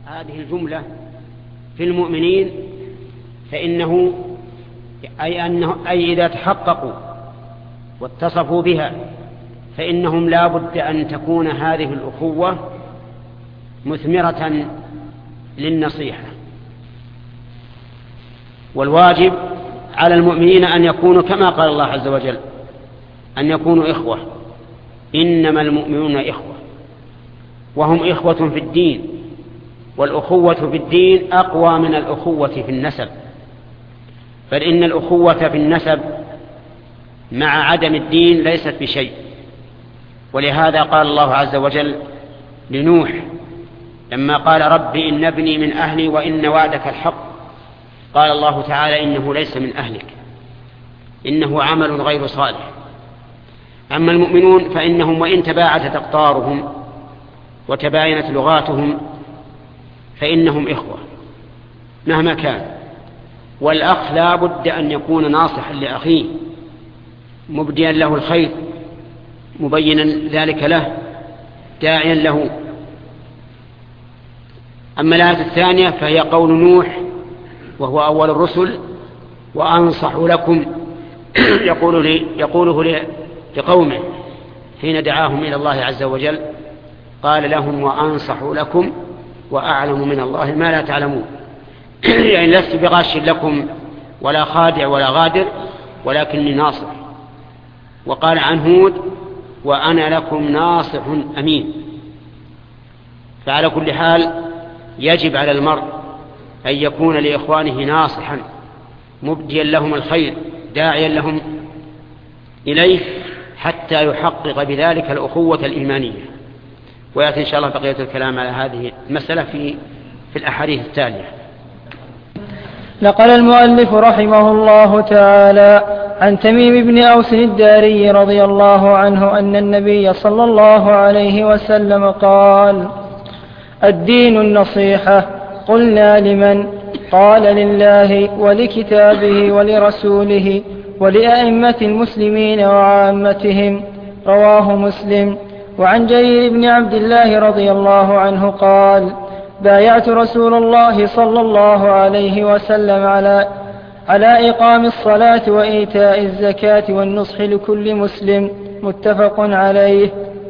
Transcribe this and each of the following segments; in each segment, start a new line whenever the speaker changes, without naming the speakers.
هذه الجملة في المؤمنين فإنه أي إذا تحققوا واتصفوا بها فإنهم لا بد أن تكون هذه الأخوة مثمرة للنصيحة. والواجب على المؤمنين أن يكونوا كما قال الله عز وجل أن يكونوا إخوة، إنما المؤمنون إخوة، وهم إخوة في الدين، والأخوة في الدين أقوى من الأخوة في النسب، فإن الأخوة في النسب مع عدم الدين ليست بشيء. ولهذا قال الله عز وجل لنوح لما قال رب إن ابني من أهلي وإن وعدك الحق، قال الله تعالى إنه ليس من أهلك، إنه عمل غير صالح. أما المؤمنون فإنهم وإن تباعدت أقطارهم وتباينت لغاتهم فإنهم إخوة مهما كان. والأخ لا بد أن يكون ناصحا لأخيه مبديا له الخير مبينا ذلك له داعيا له. أما الآية الثانية فهي قول نوح وهو أول الرسل وأنصح لكم يقوله لقومه حين دعاهم إلى الله عز وجل، قال لهم وأنصح لكم وأعلم من الله ما لا تعلمون. يعني لست بغاش لكم ولا خادع ولا غادر ولكني ناصح. وقال عن هود وأنا لكم ناصح أمين. فعلى كل حال يجب على المرء أن يكون لإخوانه ناصحا مبديا لهم الخير داعيا لهم إليه حتى يحقق بذلك الأخوة الإيمانية. ويأتي إن شاء الله بقية الكلام على هذه المسألة في الأحاديث التالية.
نقل المؤلف رحمه الله تعالى عن تميم بن أوس الداري رضي الله عنه أن النبي صلى الله عليه وسلم قال الدين النصيحة. قلنا لمن؟ قال لله ولكتابه ولرسوله ولأئمة المسلمين وعامتهم. رواه مسلم. وعن جرير بن عبد الله رضي الله عنه قال بايعت رسول الله صلى الله عليه وسلم على إقام الصلاة وإيتاء الزكاة والنصح لكل مسلم. متفق عليه.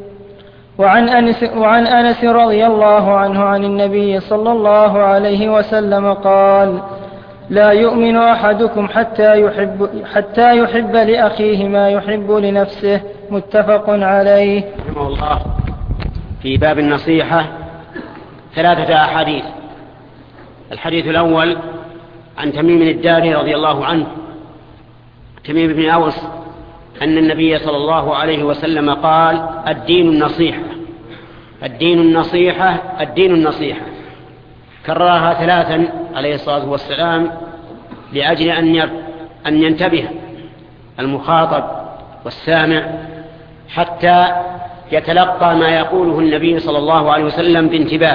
وعن أنس رضي الله عنه عن النبي صلى الله عليه وسلم قال لا يؤمن أحدكم حتى يحب لأخيه ما يحب لنفسه. متفق عليه.
رحمه الله في باب النصيحة 3 أحاديث. الحديث الأول عن تميم الداري رضي الله عنه تميم بن أوس أن النبي صلى الله عليه وسلم قال الدين النصيحة الدين النصيحة الدين النصيحة، كررها 3 عليه الصلاة والسلام لأجل أن ينتبه المخاطب والسامع حتى يتلقى ما يقوله النبي صلى الله عليه وسلم بانتباه.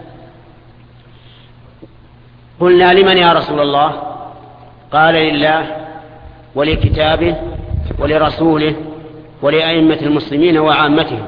قلنا لمن يا رسول الله؟ قال لله ولكتابه ولرسوله ولأئمة المسلمين وعامتهم.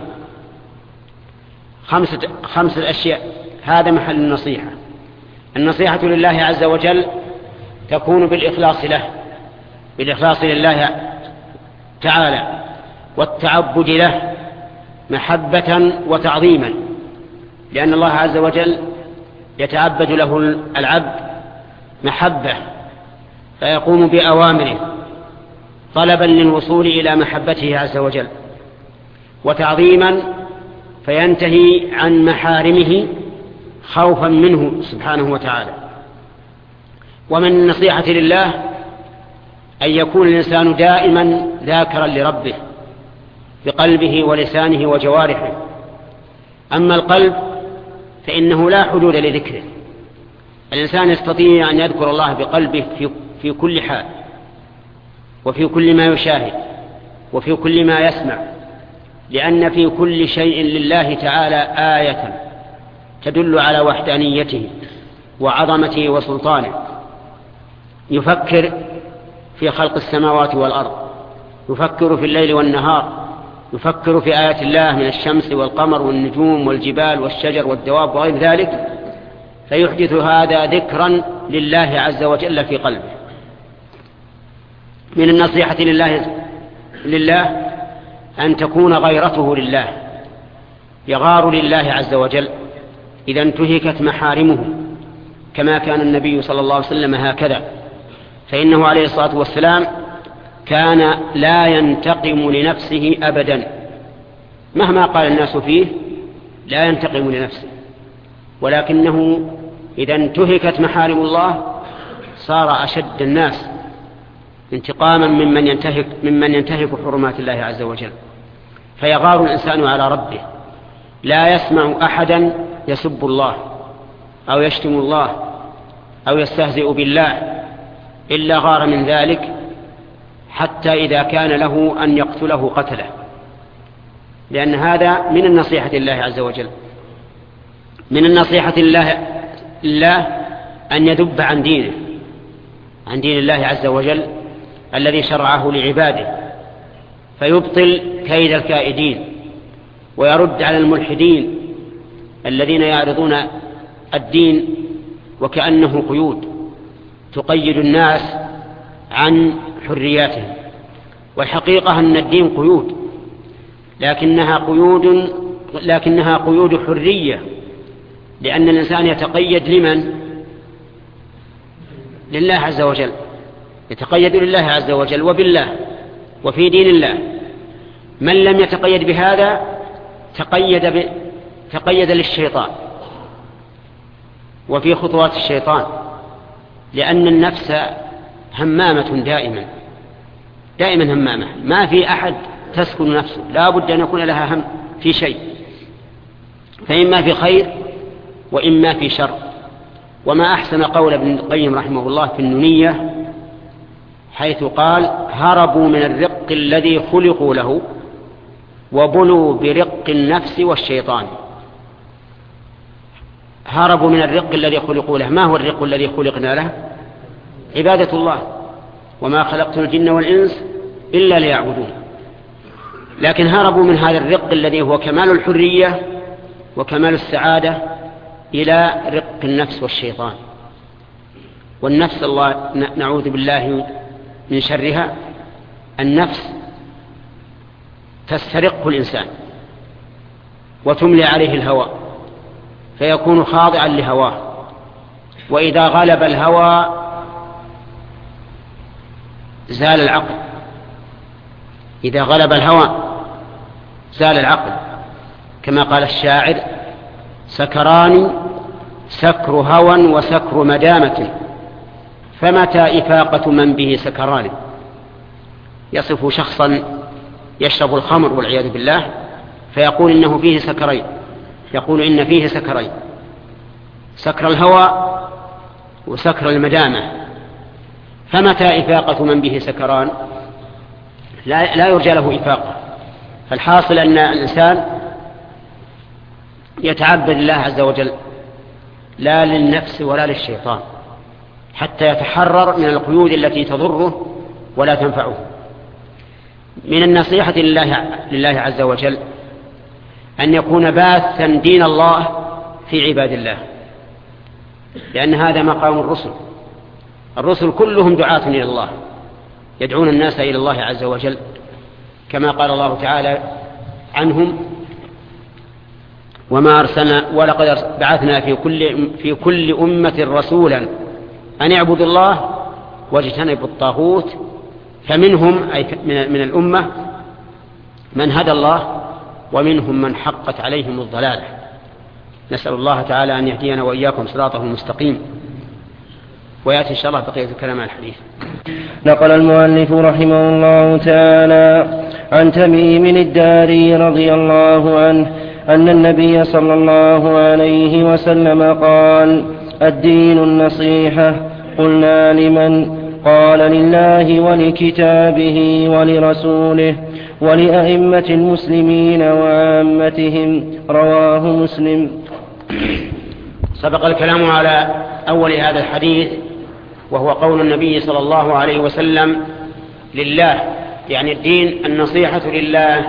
5 أشياء. هذا محل النصيحة. النصيحة لله عز وجل تكون بالإخلاص له، بالإخلاص لله تعالى، والتعبد له محبة وتعظيما، لأن الله عز وجل يتعبد له العبد محبة فيقوم بأوامره طلبا للوصول إلى محبته عز وجل، وتعظيما فينتهي عن محارمه خوفا منه سبحانه وتعالى. ومن النصيحة لله أن يكون الإنسان دائما ذاكرا لربه بقلبه ولسانه وجوارحه. أما القلب فإنه لا حدود لذكره. الإنسان يستطيع أن يذكر الله بقلبه في كل حال وفي كل ما يشاهد وفي كل ما يسمع، لأن في كل شيء لله تعالى آية تدل على وحدانيته وعظمته وسلطانه. يفكر في خلق السماوات والأرض، يفكر في الليل والنهار، يفكر في آيات الله من الشمس والقمر والنجوم والجبال والشجر والدواب وغير ذلك، فيحدث هذا ذكرا لله عز وجل في قلبه. من النصيحة لله أن تكون غيرته لله، يغار لله عز وجل إذا انتهكت محارمه، كما كان النبي صلى الله عليه وسلم هكذا، فإنه عليه الصلاة والسلام كان لا ينتقم لنفسه أبدا، مهما قال الناس فيه لا ينتقم لنفسه، ولكنه إذا انتهكت محارم الله صار أشد الناس انتقاما ممن ينتهك حرمات الله عز وجل. فيغار الإنسان على ربه، لا يسمع أحدا يسب الله أو يشتم الله أو يستهزئ بالله إلا غار من ذلك، حتى إذا كان له أن يقتله قتله، لأن هذا من النصيحة لله عز وجل. من النصيحة لله أن يذب عن دينه، عن دين الله عز وجل الذي شرعه لعباده، فيبطل كيد الكائدين ويرد على الملحدين الذين يعرضون الدين وكأنه قيود تقيد الناس عن حرياتهم. والحقيقة أن الدين قيود، لكنها قيود حرية، لأن الإنسان يتقيد لمن؟ لله عز وجل، يتقيد لله عز وجل وبالله وفي دين الله. من لم يتقيد بهذا تقيد للشيطان وفي خطوات الشيطان، لأن النفس همامة دائما همامة، ما في أحد تسكن نفسه، لا بد أن يكون لها هم في شيء، فإما في خير وإما في شر. وما أحسن قول ابن القيم رحمه الله في النونية حيث قال: هربوا من الرق الذي خلقوا له وبلوا برق النفس والشيطان. هربوا من الرق الذي خلقوا له. ما هو الرق الذي خلقنا له؟ عبادة الله، وما خلقت الجن والإنس إلا ليعبدون. لكن هربوا من هذا الرق الذي هو كمال الحرية وكمال السعادة إلى رق النفس والشيطان. والنفس الله نعوذ بالله من شرها، النفس تسترق الإنسان وتملي عليه الهوى فيكون خاضعا لهواه، وإذا غلب الهوى زال العقل. إذا غلب الهوى زال العقل، كما قال الشاعر: سكران سكر هوى وسكر مدامة، فمتى إفاقة من به سكران. يصف شخصا يشرب الخمر والعياذ بالله فيقول إنه فيه سكرين، يقول إن فيه سكرين: سكر الهوى وسكر المدامة، فمتى إفاقة من به سكران. لا يرجى له إفاقة. فالحاصل أن الإنسان يتعبد الله عز وجل لا للنفس ولا للشيطان، حتى يتحرر من القيود التي تضره ولا تنفعه. من النصيحة لله عز وجل أن يكون باثا دين الله في عباد الله، لأن هذا مقام الرسل كلهم دعاة إلى الله، يدعون الناس إلى الله عز وجل، كما قال الله تعالى عنهم: وما أرسلنا ولقد بعثنا في كل أمة رسولا أن يعبدوا الله واجتنبوا الطاغوت، فمنهم أي من الأمة من هدى الله ومنهم من حقت عليهم الضلالة. نسأل الله تعالى أن يهدينا وإياكم صراطه المستقيم. ويأتي إن شاء الله بقية الكلام عن الحديث.
نقل المؤلف رحمه الله تعالى عن تميم الداري رضي الله عنه أن النبي صلى الله عليه وسلم قال: الدين النصيحة. قلنا: لمن؟ قال: لله ولكتابه ولرسوله ولأئمة المسلمين وعامتهم. رواه مسلم.
سبق الكلام على أول هذا الحديث، وهو قول النبي صلى الله عليه وسلم: لله، يعني الدين النصيحة لله.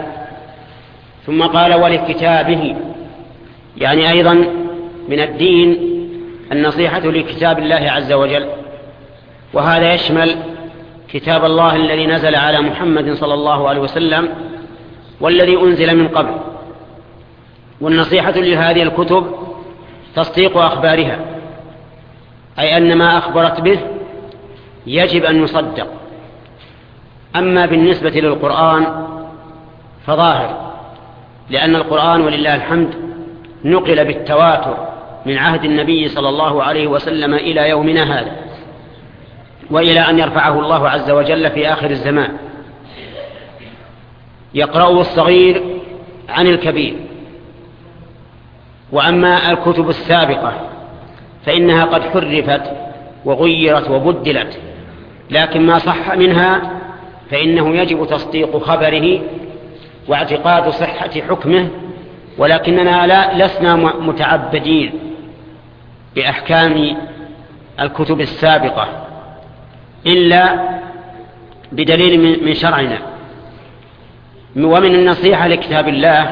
ثم قال: ولكتابه، يعني أيضا من الدين النصيحة لكتاب الله عز وجل، وهذا يشمل كتاب الله الذي نزل على محمد صلى الله عليه وسلم والذي أنزل من قبل. والنصيحة لهذه الكتب تصديق أخبارها، أي أن ما أخبرت به يجب أن يصدق. أما بالنسبة للقرآن فظاهر، لأن القرآن ولله الحمد نقل بالتواتر من عهد النبي صلى الله عليه وسلم إلى يومنا هذا، وإلى أن يرفعه الله عز وجل في آخر الزمان، يقرأه الصغير عن الكبير. وأما الكتب السابقة فإنها قد حرفت وغيرت وبدلت، لكن ما صح منها فإنه يجب تصديق خبره واعتقاد صحة حكمه، ولكننا لسنا متعبدين بأحكام الكتب السابقة إلا بدليل من شرعنا. ومن النصيحة لكتاب الله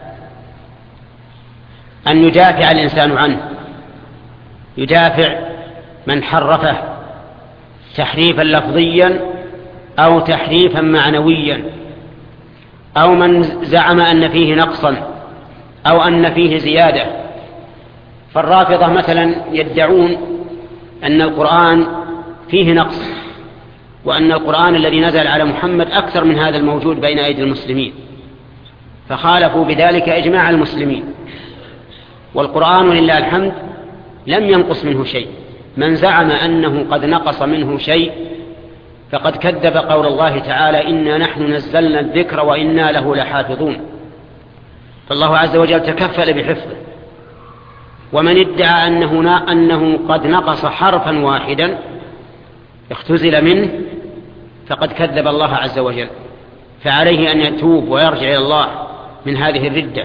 أن يدافع الإنسان عنه، يدافع من حرفه تحريفا لفظيا أو تحريفا معنويا، أو من زعم أن فيه نقصا أو أن فيه زيادة. فالرافضة مثلا يدعون أن القرآن فيه نقص، وأن القرآن الذي نزل على محمد أكثر من هذا الموجود بين أيدي المسلمين، فخالفوا بذلك إجماع المسلمين. والقرآن لله الحمد لم ينقص منه شيء. من زعم أنه قد نقص منه شيء فقد كذب قول الله تعالى: إنا نحن نزلنا الذكر وإنا له لحافظون. فالله عز وجل تكفل بحفظه. ومن ادعى أنه قد نقص حرفا واحدا اختزل منه فقد كذب الله عز وجل، فعليه أن يتوب ويرجع إلى الله من هذه الردة.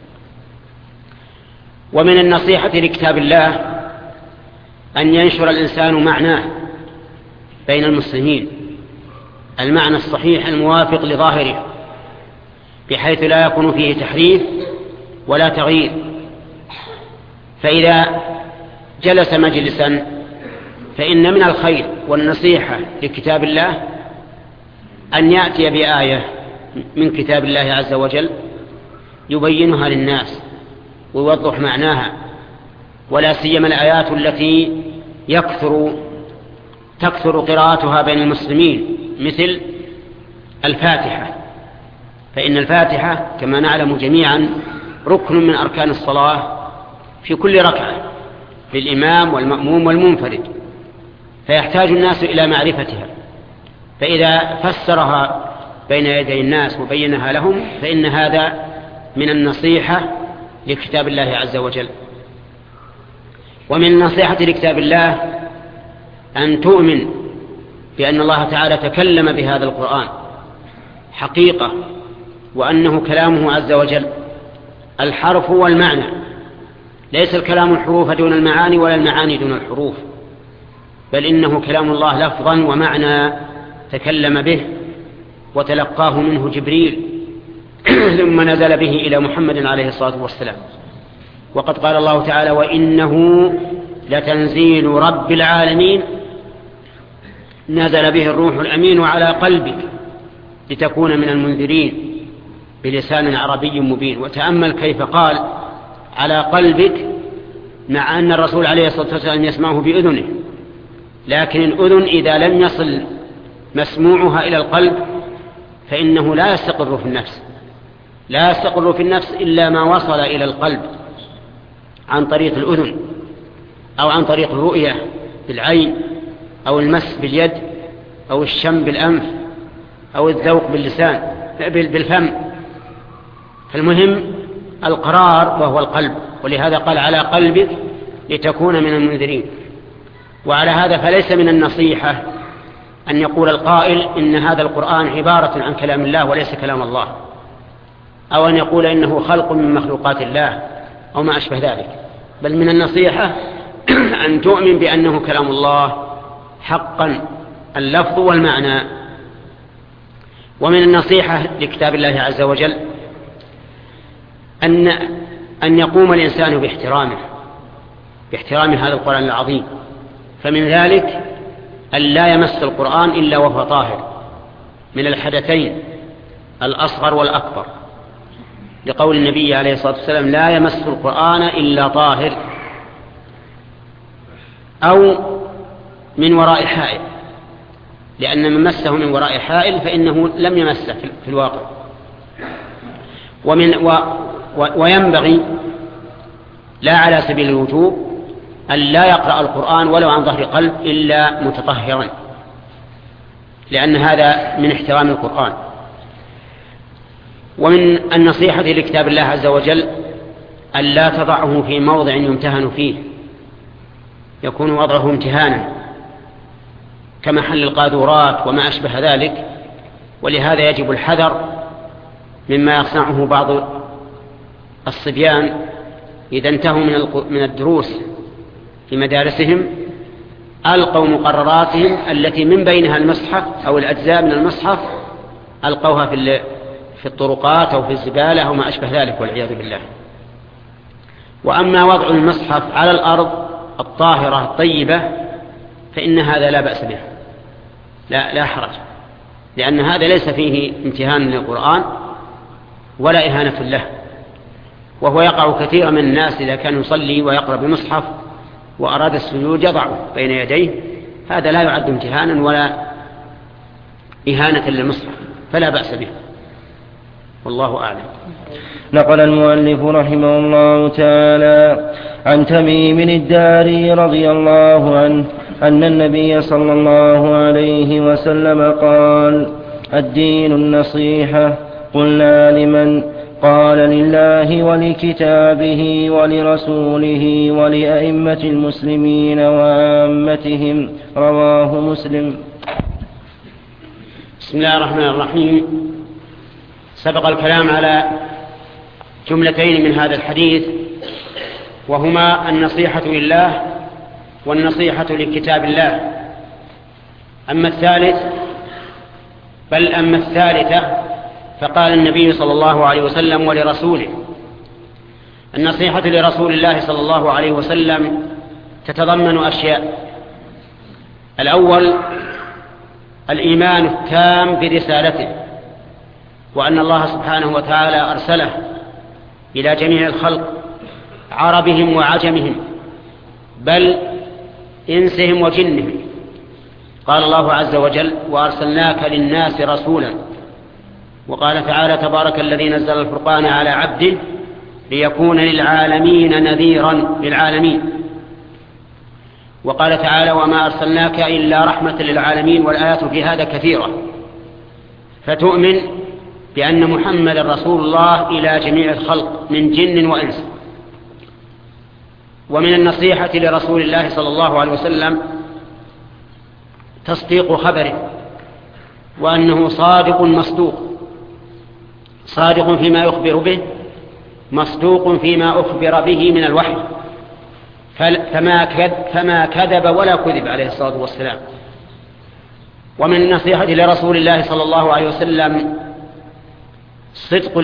ومن النصيحة لكتاب الله أن ينشر الإنسان معناه بين المسلمين، المعنى الصحيح الموافق لظاهره، بحيث لا يكون فيه تحريف ولا تغيير. فإذا جلس مجلسا فإن من الخير والنصيحة لكتاب الله أن يأتي بآية من كتاب الله عز وجل يبينها للناس ويوضح معناها، ولا سيما الآيات التي تكثر قراءتها بين المسلمين، مثل الفاتحة. فإن الفاتحة كما نعلم جميعا ركن من أركان الصلاة في كل ركعة للإمام والمأموم والمنفرد، فيحتاج الناس إلى معرفتها. فإذا فسرها بين يدي الناس وبينها لهم فإن هذا من النصيحة لكتاب الله عز وجل. ومن النصيحة لكتاب الله أن تؤمن بأن الله تعالى تكلم بهذا القرآن حقيقة، وأنه كلامه عز وجل الحرف والمعنى، ليس الكلام الحروف دون المعاني ولا المعاني دون الحروف، بل إنه كلام الله لفظا ومعنى تكلم به وتلقاه منه جبريل ثم نزل به إلى محمد عليه الصلاة والسلام. وقد قال الله تعالى: وإنه لتنزيل رب العالمين نزل به الروح الأمين على قلبك لتكون من المنذرين بلسان عربي مبين. وتأمل كيف قال على قلبك، مع أن الرسول عليه الصلاة والسلام يسمعه بأذنه، لكن الأذن إذا لم يصل مسموعها إلى القلب فإنه لا يستقر في النفس، لا يستقر في النفس إلا ما وصل إلى القلب عن طريق الأذن، أو عن طريق الرؤية بالعين، أو المس باليد، أو الشم بالأنف، أو الذوق باللسان بالفم. فالمهم القرار وهو القلب، ولهذا قال على قلبك لتكون من المنذرين. وعلى هذا فليس من النصيحة أن يقول القائل إن هذا القرآن عبارة عن كلام الله وليس كلام الله، أو أن يقول إنه خلق من مخلوقات الله أو ما أشبه ذلك، بل من النصيحة أن تؤمن بأنه كلام الله حقا اللفظ والمعنى. ومن النصيحة لكتاب الله عز وجل أن يقوم الإنسان باحترامه باحترام هذا القرآن العظيم. فمن ذلك أن لا يمس القرآن إلا وهو طاهر من الحدثين الأصغر والأكبر، لقول النبي عليه الصلاة والسلام: لا يمس القرآن إلا طاهر، أو من وراء حائل، لأن من مسه من وراء حائل فإنه لم يمسه في الواقع. وينبغي لا على سبيل الوجوب أن لا يقرأ القرآن ولو عن ظهر قلب إلا متطهرا، لأن هذا من احترام القرآن. ومن النصيحة لكتاب الله عز وجل أن لا تضعه في موضع يمتهن فيه، يكون وضعه امتهانا كمحل القاذورات وما أشبه ذلك، ولهذا يجب الحذر مما يصنعه بعض الصبيان إذا انتهوا من الدروس في مدارسهم، ألقوا مقرراتهم التي من بينها المصحف أو الأجزاء من المصحف، ألقوها في الطرقات أو في الزبالة أو ما أشبه ذلك، والعياذ بالله. وأما وضع المصحف على الأرض الطاهرة الطيبة فإن هذا لا بأس به، لا حرج، لأن هذا ليس فيه امتهان للقرآن ولا إهانة له. وهو يقع كثيرا من الناس إذا كان يصلي ويقرأ بمصحف وأراد السجود يضعه بين يديه، هذا لا يعد امتهانا ولا إهانة للمصحف، فلا بأس به، والله أعلم.
نقل المؤلف رحمه الله تعالى عن تميم الداري رضي الله عنه أن النبي صلى الله عليه وسلم قال: الدين النصيحة. قلنا: لمن؟ قال: لله ولكتابه ولرسوله ولأئمة المسلمين وعامتهم. رواه مسلم.
بسم الله الرحمن الرحيم. سبق الكلام على جملتين من هذا الحديث، وهما النصيحة لله والنصيحة لكتاب الله. أما الثالثة فقال النبي صلى الله عليه وسلم: ولرسوله. النصيحة لرسول الله صلى الله عليه وسلم تتضمن أشياء. الأول الإيمان التام برسالته، وأن الله سبحانه وتعالى أرسله إلى جميع الخلق عربهم وعجمهم، بل إنسهم وجنهم. قال الله عز وجل: وأرسلناك للناس رسولا. وقال تعالى: تبارك الذي نزل الفرقان على عبده ليكون للعالمين نذيرا للعالمين. وقال تعالى: وما أرسلناك إلا رحمة للعالمين. والآيات في هذا كثيرة. فتؤمن بأن محمد رسول الله إلى جميع الخلق من جن وإنس. ومن النصيحة لرسول الله صلى الله عليه وسلم تصديق خبره، وأنه صادق مصدوق، صادق فيما يخبر به، مصدوق فيما أخبر به من الوحي، فما كذب ولا كذب عليه الصلاة والسلام. ومن النصيحة لرسول الله صلى الله عليه وسلم صدق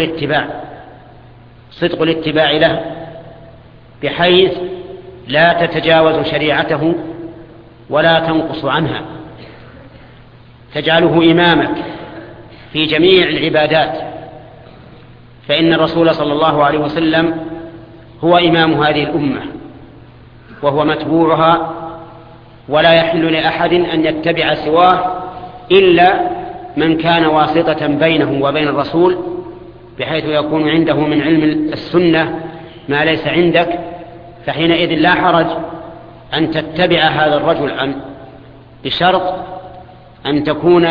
الاتباع له، بحيث لا تتجاوز شريعته ولا تنقص عنها، تجعله إمامك في جميع العبادات، فإن الرسول صلى الله عليه وسلم هو إمام هذه الأمة وهو متبوعها، ولا يحل لأحد أن يتبع سواه إلا من كان واسطة بينه وبين الرسول، بحيث يكون عنده من علم السنة ما ليس عندك، فحينئذ لا حرج أن تتبع هذا الرجل، بشرط أن تكون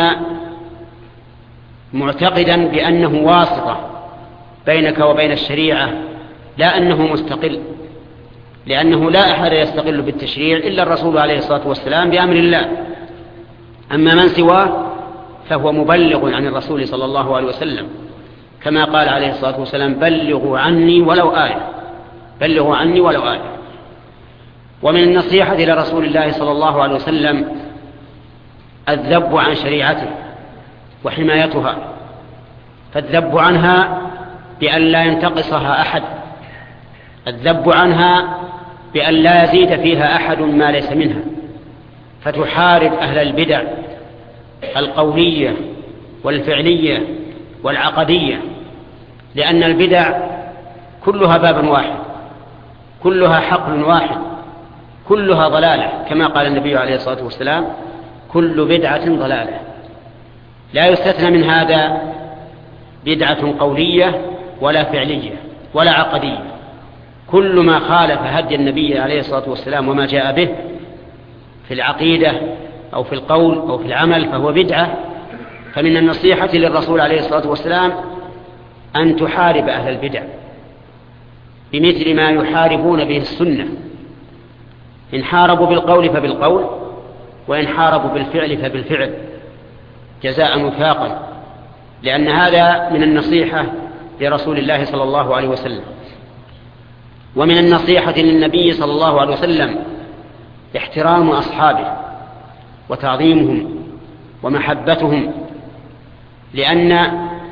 معتقدا بأنه واسطة بينك وبين الشريعة، لا أنه مستقل، لأنه لا أحد يستقل بالتشريع إلا الرسول عليه الصلاة والسلام بأمر الله. أما من سواه فهو مبلغ عن الرسول صلى الله عليه وسلم، كما قال عليه الصلاة والسلام: بلغوا عني ولو آية، بلغوا عني ولو آية. ومن النصيحة لرسول الله صلى الله عليه وسلم الذب عن شريعته وحمايتها، فالذب عنها بأن لا ينتقصها أحد، الذب عنها بأن لا يزيد فيها أحد ما ليس منها، فتحارب أهل البدع القولية والفعلية والعقدية، لأن البدع كلها باب واحد، كلها حقل واحد، كلها ضلالة، كما قال النبي عليه الصلاة والسلام: كل بدعة ضلالة. لا يستثنى من هذا بدعة قولية ولا فعلية ولا عقدية، كل ما خالف هدي النبي عليه الصلاة والسلام وما جاء به في العقيدة أو في القول أو في العمل فهو بدعة. فمن النصيحة للرسول عليه الصلاة والسلام أن تحارب أهل البدع بمثل ما يحاربون به السنة، إن حاربوا بالقول فبالقول، وإن حاربوا بالفعل فبالفعل، جزاء وفاقا، لأن هذا من النصيحة لرسول الله صلى الله عليه وسلم. ومن النصيحة للنبي صلى الله عليه وسلم احترام أصحابه وتعظيمهم ومحبتهم، لأن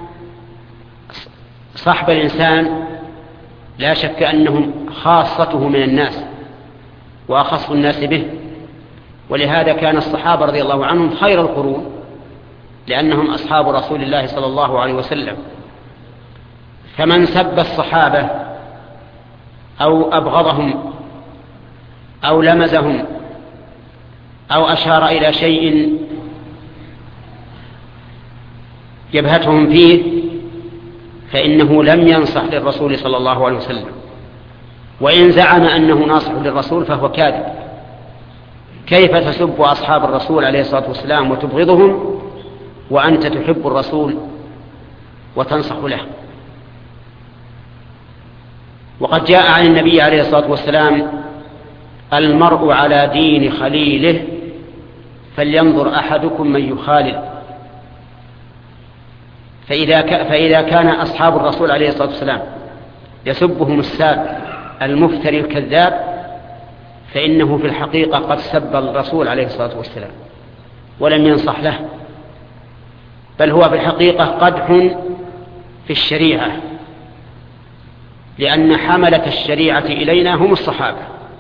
صحب الإنسان لا شك أنهم خاصته من الناس وأخص الناس به، ولهذا كان الصحابة رضي الله عنهم خير القرون، لأنهم أصحاب رسول الله صلى الله عليه وسلم. فمن سب الصحابة أو أبغضهم أو لمزهم أو أشار إلى شيء يبهتهم فيه فإنه لم ينصح للرسول صلى الله عليه وسلم، وإن زعم أنه ناصح للرسول فهو كاذب. كيف تسب أصحاب الرسول عليه الصلاة والسلام وتبغضهم وأنت تحب الرسول وتنصح له؟ وقد جاء عن النبي عليه الصلاة والسلام: المرء على دين خليله فلينظر أحدكم من يخالل. فإذا كان أصحاب الرسول عليه الصلاة والسلام يسبهم الساب المفتري الكذاب، فإنه في الحقيقة قد سب الرسول عليه الصلاة والسلام ولم ينصح له، بل هو في الحقيقة قدح في الشريعة، لأن حملة الشريعة إلينا هم الصحابة،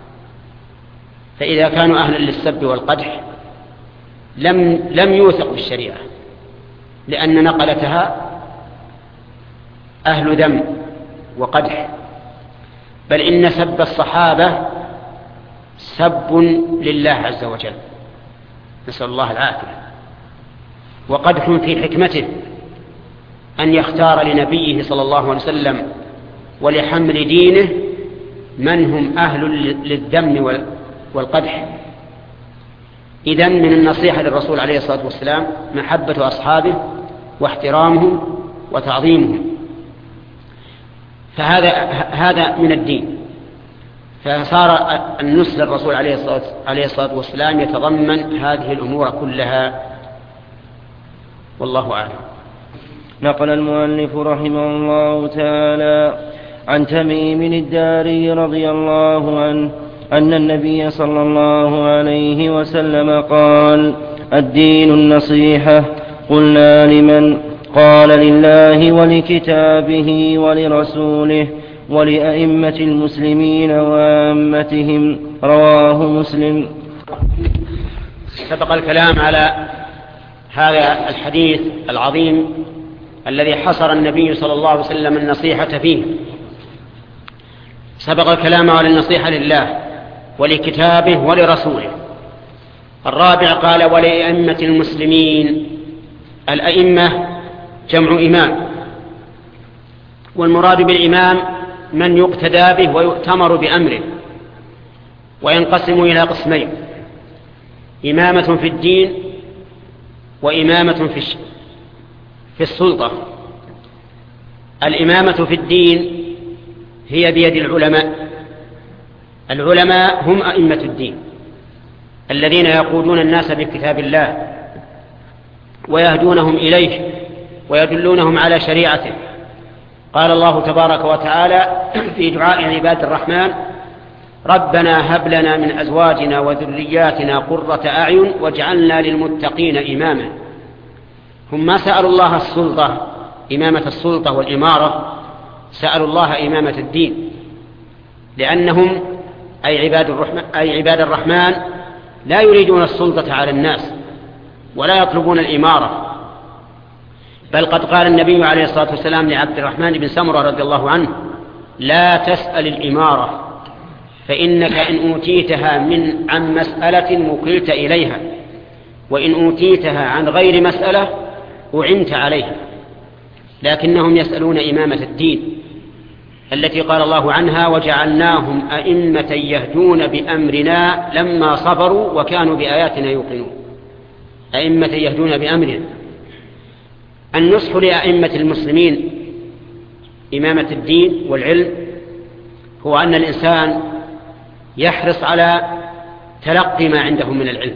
فإذا كانوا أهلا للسب والقدح لم يوثق بالشريعة، لأن نقلتها أهل ذم وقدح. بل إن سب الصحابة سب لله عز وجل، نسأل الله العافية، وقدح في حكمته أن يختار لنبيه صلى الله عليه وسلم ولحمل دينه من هم أهل للذم والقدح. إذن من النصيحة للرسول عليه الصلاة والسلام محبة أصحابه واحترامهم وتعظيمهم، فهذا من الدين. فصار النصح للرسول عليه الصلاة والسلام يتضمن هذه الأمور كلها، والله أعلم.
نقل المؤلف رحمه الله تعالى عن تميم الداري رضي الله عنه أن النبي صلى الله عليه وسلم قال: الدين النصيحة. قلنا: لمن؟ قال: لله ولكتابه ولرسوله ولأئمة المسلمين وعامتهم. رواه مسلم.
سبق الكلام على هذا الحديث العظيم الذي حصر النبي صلى الله عليه وسلم النصيحة فيه. سبق الكلام على النصيحة لله ولكتابه ولرسوله. الرابع قال: ولأئمة المسلمين. الأئمة جمع إمام، والمراد بالإمام من يقتدى به ويؤتمر بأمره، وينقسم إلى قسمين: إمامة في الدين وإمامة في السلطة. الإمامة في الدين هي بيد العلماء. العلماء هم أئمة الدين الذين يقودون الناس بكتاب الله ويهدونهم إليه ويدلونهم على شريعته. قال الله تبارك وتعالى في دعاء عباد الرحمن: ربنا هب لنا من أزواجنا وذرياتنا قرة أعين واجعلنا للمتقين إماما. هم ما سألوا الله السلطة، إمامة السلطة والإمارة، سألوا الله إمامة الدين، لأنهم أي عباد الرحمن لا يريدون السلطة على الناس ولا يطلبون الإمارة، بل قد قال النبي عليه الصلاة والسلام لعبد الرحمن بن سمرة رضي الله عنه: لا تسأل الإمارة، فإنك إن أوتيتها عن مسألة وكلت إليها، وإن أوتيتها عن غير مسألة أعنت عليها. لكنهم يسألون إمامة الدين التي قال الله عنها: وجعلناهم أئمة يهدون بأمرنا لما صبروا وكانوا بآياتنا يوقنون. أئمة يهدون بأمرنا. النصح لأئمة المسلمين إمامة الدين والعلم هو أن الإنسان يحرص على تلقي ما عندهم من العلم،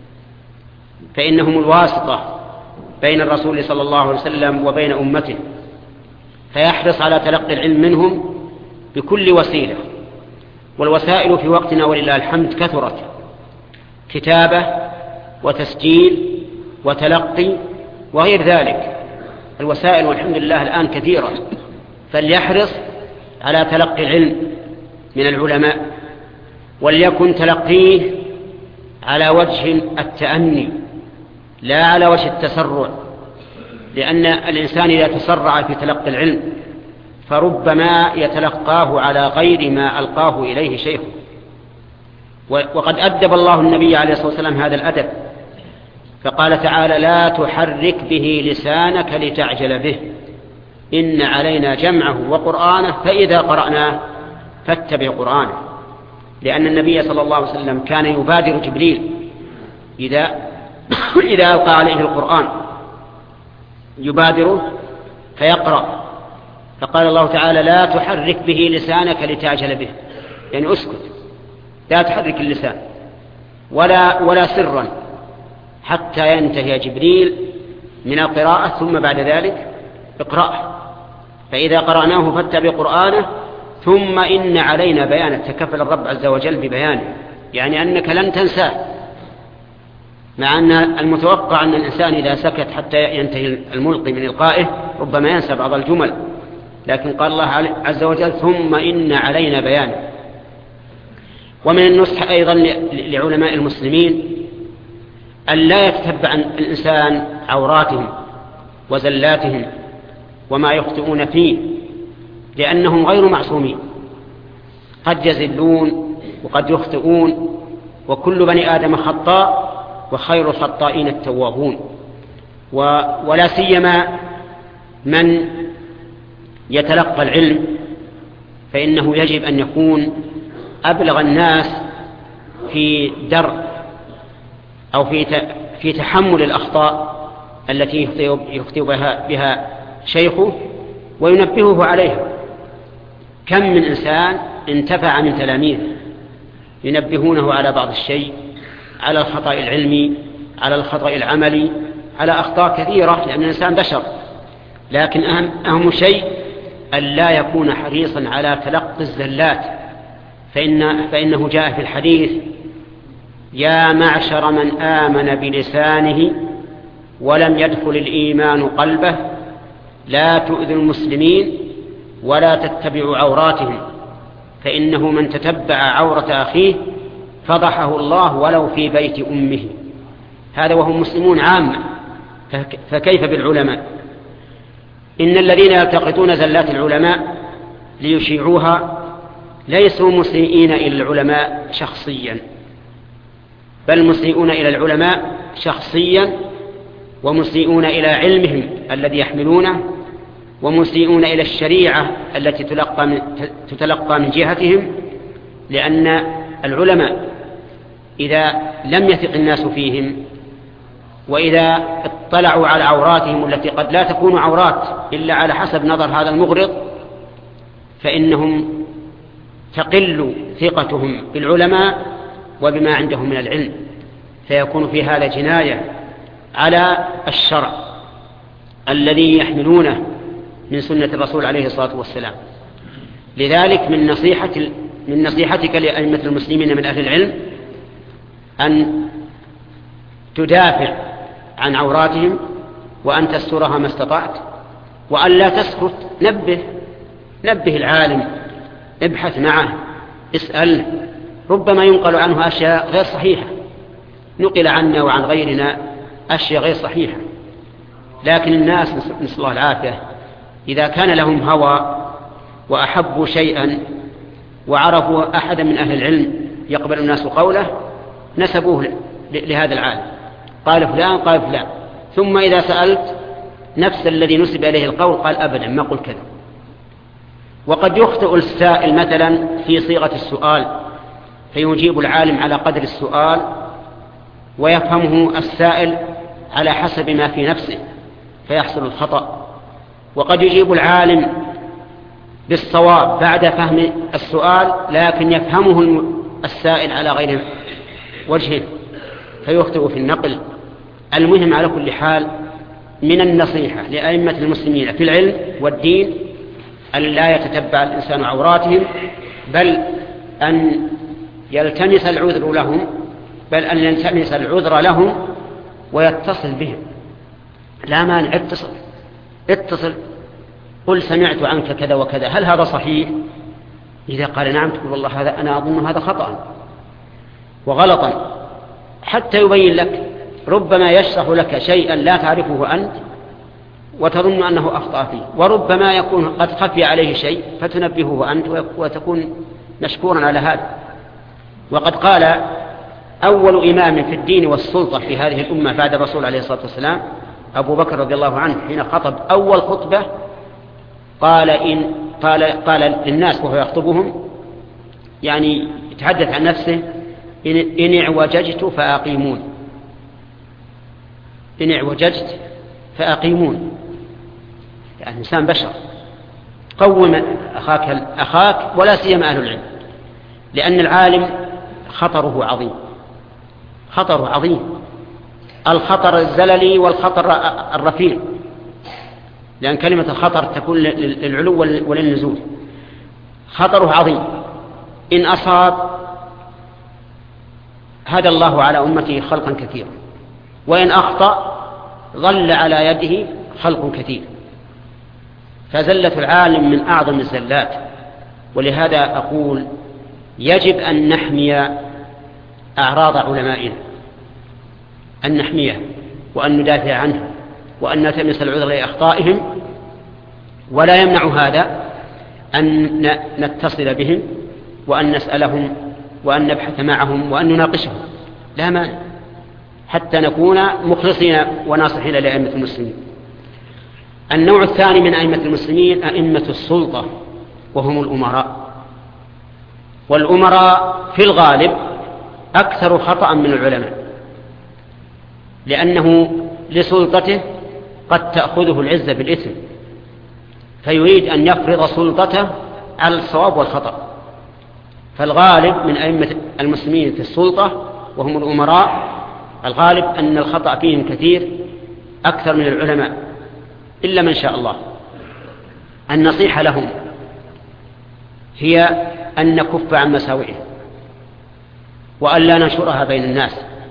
فإنهم الواسطة بين الرسول صلى الله عليه وسلم وبين أمته، فيحرص على تلقي العلم منهم بكل وسيلة. والوسائل في وقتنا ولله الحمد كثرت: كتابة وتسجيل وتلقي وغير ذلك. الوسائل والحمد لله الآن كثيرة، فليحرص على تلقي العلم من العلماء، وليكن تلقيه على وجه التأني لا على وجه التسرع، لأن الإنسان إذا تسرع في تلقي العلم فربما يتلقاه على غير ما ألقاه إليه شيخه. وقد أدب الله النبي عليه الصلاة والسلام هذا الأدب، فقال تعالى: لا تحرك به لسانك لتعجل به، إن علينا جمعه وقرآنه فإذا قرأناه فاتبع قرآنه. لأن النبي صلى الله عليه وسلم كان يبادر جبريل إذا ألقى عليه القرآن يبادره فيقرأ، فقال الله تعالى: لا تحرك به لسانك لتعجل به، يعني اسكت، لا تحرك اللسان ولا سرا حتى ينتهي جبريل من القراءة، ثم بعد ذلك اقرأه، فإذا قرأناه فاتبع قرآنه ثم إن علينا بيانه. تكفل الرب عز وجل ببيانه، يعني أنك لن تنساه، مع أن المتوقع أن الإنسان إذا سكت حتى ينتهي الملقي من إلقائه ربما ينسى بعض الجمل، لكن قال الله عز وجل: ثم إن علينا بيانه. ومن النصح أيضا لعلماء المسلمين أن لا يتتبع الإنسان عوراتهم وزلاتهم وما يخطئون فيه، لأنهم غير معصومين، قد يزلون وقد يخطئون، وكل بني آدم خطاء وخير الخطائين التوابون. ولا سيما من يتلقى العلم فإنه يجب أن يكون أبلغ الناس في درء أو في تحمل الأخطاء التي يخطئ بها شيخه وينبهه عليها. كم من إنسان انتفع من تلاميذه ينبهونه على بعض الشيء، على الخطأ العلمي، على الخطأ العملي، على أخطاء كثيرة، لأن الإنسان بشر. لكن أهم شيء أن لا يكون حريصا على تلقي الزلات، فإنه جاء في الحديث: يا معشر من آمن بلسانه ولم يدخل الإيمان قلبه لا تؤذوا المسلمين ولا تتبعوا عوراتهم، فإنه من تتبع عورة أخيه فضحه الله ولو في بيت أمه. هذا وهم مسلمون عامة، فكيف بالعلماء؟ إن الذين يلتقطون زلات العلماء ليشيعوها ليسوا مسيئين إلى العلماء شخصيا، بل مسيئون إلى العلماء شخصيا، ومسيئون إلى علمهم الذي يحملونه، ومسيئون إلى الشريعة التي تتلقى من جهتهم. لأن العلماء إذا لم يثق الناس فيهم، وإذا اطلعوا على عوراتهم التي قد لا تكون عورات إلا على حسب نظر هذا المغرض، فإنهم تقل ثقتهم بالعلماء وبما عندهم من العلم، فيكون في هذا جناية على الشرع الذي يحملونه من سنة الرسول عليه الصلاة والسلام. لذلك من نصيحتك لأئمة المسلمين من أهل العلم أن تدافع عن عوراتهم، وأن تسترها ما استطعت، وأن لا تسكت. نبه العالم، ابحث معه، اسأله، ربما ينقل عنه أشياء غير صحيحة، نقل عنا وعن غيرنا أشياء غير صحيحة. لكن الناس نسأل الله العافية إذا كان لهم هوى وأحبوا شيئا وعرفوا أحدا من أهل العلم يقبل الناس قوله نسبوه لهذا العالم، قال فلان قال فلان، ثم إذا سألت نفس الذي نسب إليه القول قال أبدا ما قل كذا. وقد يخطئ السائل مثلا في صيغة السؤال فيجيب العالم على قدر السؤال ويفهمه السائل على حسب ما في نفسه فيحصل الخطأ. وقد يجيب العالم بالصواب بعد فهم السؤال لكن يفهمه السائل على غير وجهه فيخطئ في النقل. المهم على كل حال من النصيحة لأئمة المسلمين في العلم والدين أن لا يتتبع الإنسان عوراتهم، بل أن يلتمس العذر لهم ويتصل بهم. لا مانع، اتصل قل سمعت عنك كذا وكذا، هل هذا صحيح؟ إذا قال نعم تقول والله هذا أنا أظن هذا خطأ وغلطا، حتى يبين لك. ربما يشرح لك شيئا لا تعرفه أنت وتظن أنه أخطأ فيه، وربما يكون قد خفي عليه شيء فتنبهه أنت وتكون مشكورا على هذا. وقد قال أول إمام في الدين والسلطة في هذه الأمة بعد الرسول عليه الصلاة والسلام أبو بكر رضي الله عنه حين خطب أول خطبة قال للناس وهو يخطبهم، يعني يتحدث عن نفسه: إن اعوججت فأقيمون، إن اعوججت فأقيمون. يعني الإنسان بشر، قوم أخاك ولا سيما أهل العلم، لأن العالم خطره عظيم، الخطر الزللي والخطر الرفيع، لأن كلمة الخطر تكون للعلو وللنزول. خطره عظيم، إن أصاب هدى الله على أمته خلقا كثيرا، وإن أخطأ ظل على يده خلق كثير. فزلة العالم من أعظم الزلات. ولهذا أقول يجب أن نحمي أعراض علمائنا، أن نحميها وأن ندافع عنها وأن نلتمس العذر لأخطائهم، ولا يمنع هذا أن نتصل بهم وأن نسألهم وأن نبحث معهم وأن نناقشهم، لا مانع، حتى نكون مخلصين وناصحين لأئمة المسلمين. النوع الثاني من أئمة المسلمين أئمة السلطة، وهم الأمراء. والأمراء في الغالب أكثر خطأ من العلماء، لأنه لسلطته قد تأخذه العزة بالإثم، فيريد أن يفرض سلطته على الصواب والخطأ. فالغالب من أئمة المسلمين في السلطة وهم الأمراء الغالب أن الخطأ فيهم كثير أكثر من العلماء، إلا من شاء الله. النصيحة لهم هي أن نكف عن مساوئهم وأن لا ننشرها بين الناس،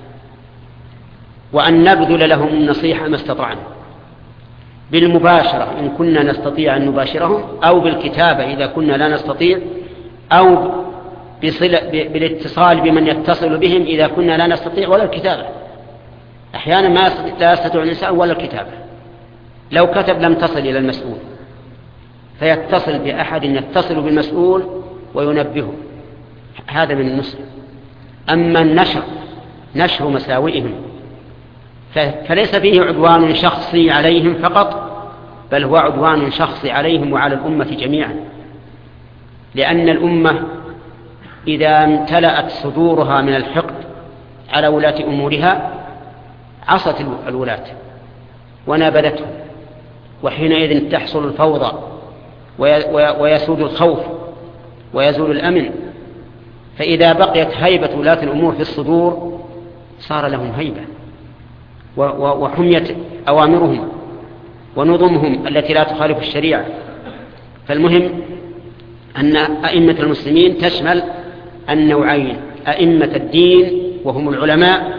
وأن نبذل لهم النصيحة ما استطعنا، بالمباشرة إن كنا نستطيع أن نباشرهم، أو بالكتابة إذا كنا لا نستطيع، أو بالاتصال بمن يتصل بهم إذا كنا لا نستطيع، ولا الكتابة. أحيانا لا يستطيع الإنسان ولا الكتابة، لو كتب لم تصل إلى المسؤول، فيتصل بأحد يتصل بالمسؤول وينبهه، هذا من المسلم. أما نشر مساوئهم فليس فيه عدوان شخصي عليهم فقط، بل هو عدوان شخصي عليهم وعلى الأمة جميعا، لأن الأمة إذا امتلأت صدورها من الحقد على ولاة أمورها عصت الولاة ونابذتهم، وحينئذ تحصل الفوضى ويسود الخوف ويزول الأمن. فإذا بقيت هيبة ولاة الأمور في الصدور صار لهم هيبة، وحميت أوامرهم ونظمهم التي لا تخالف الشريعة. فالمهم أن أئمة المسلمين تشمل النوعين: أئمة الدين وهم العلماء،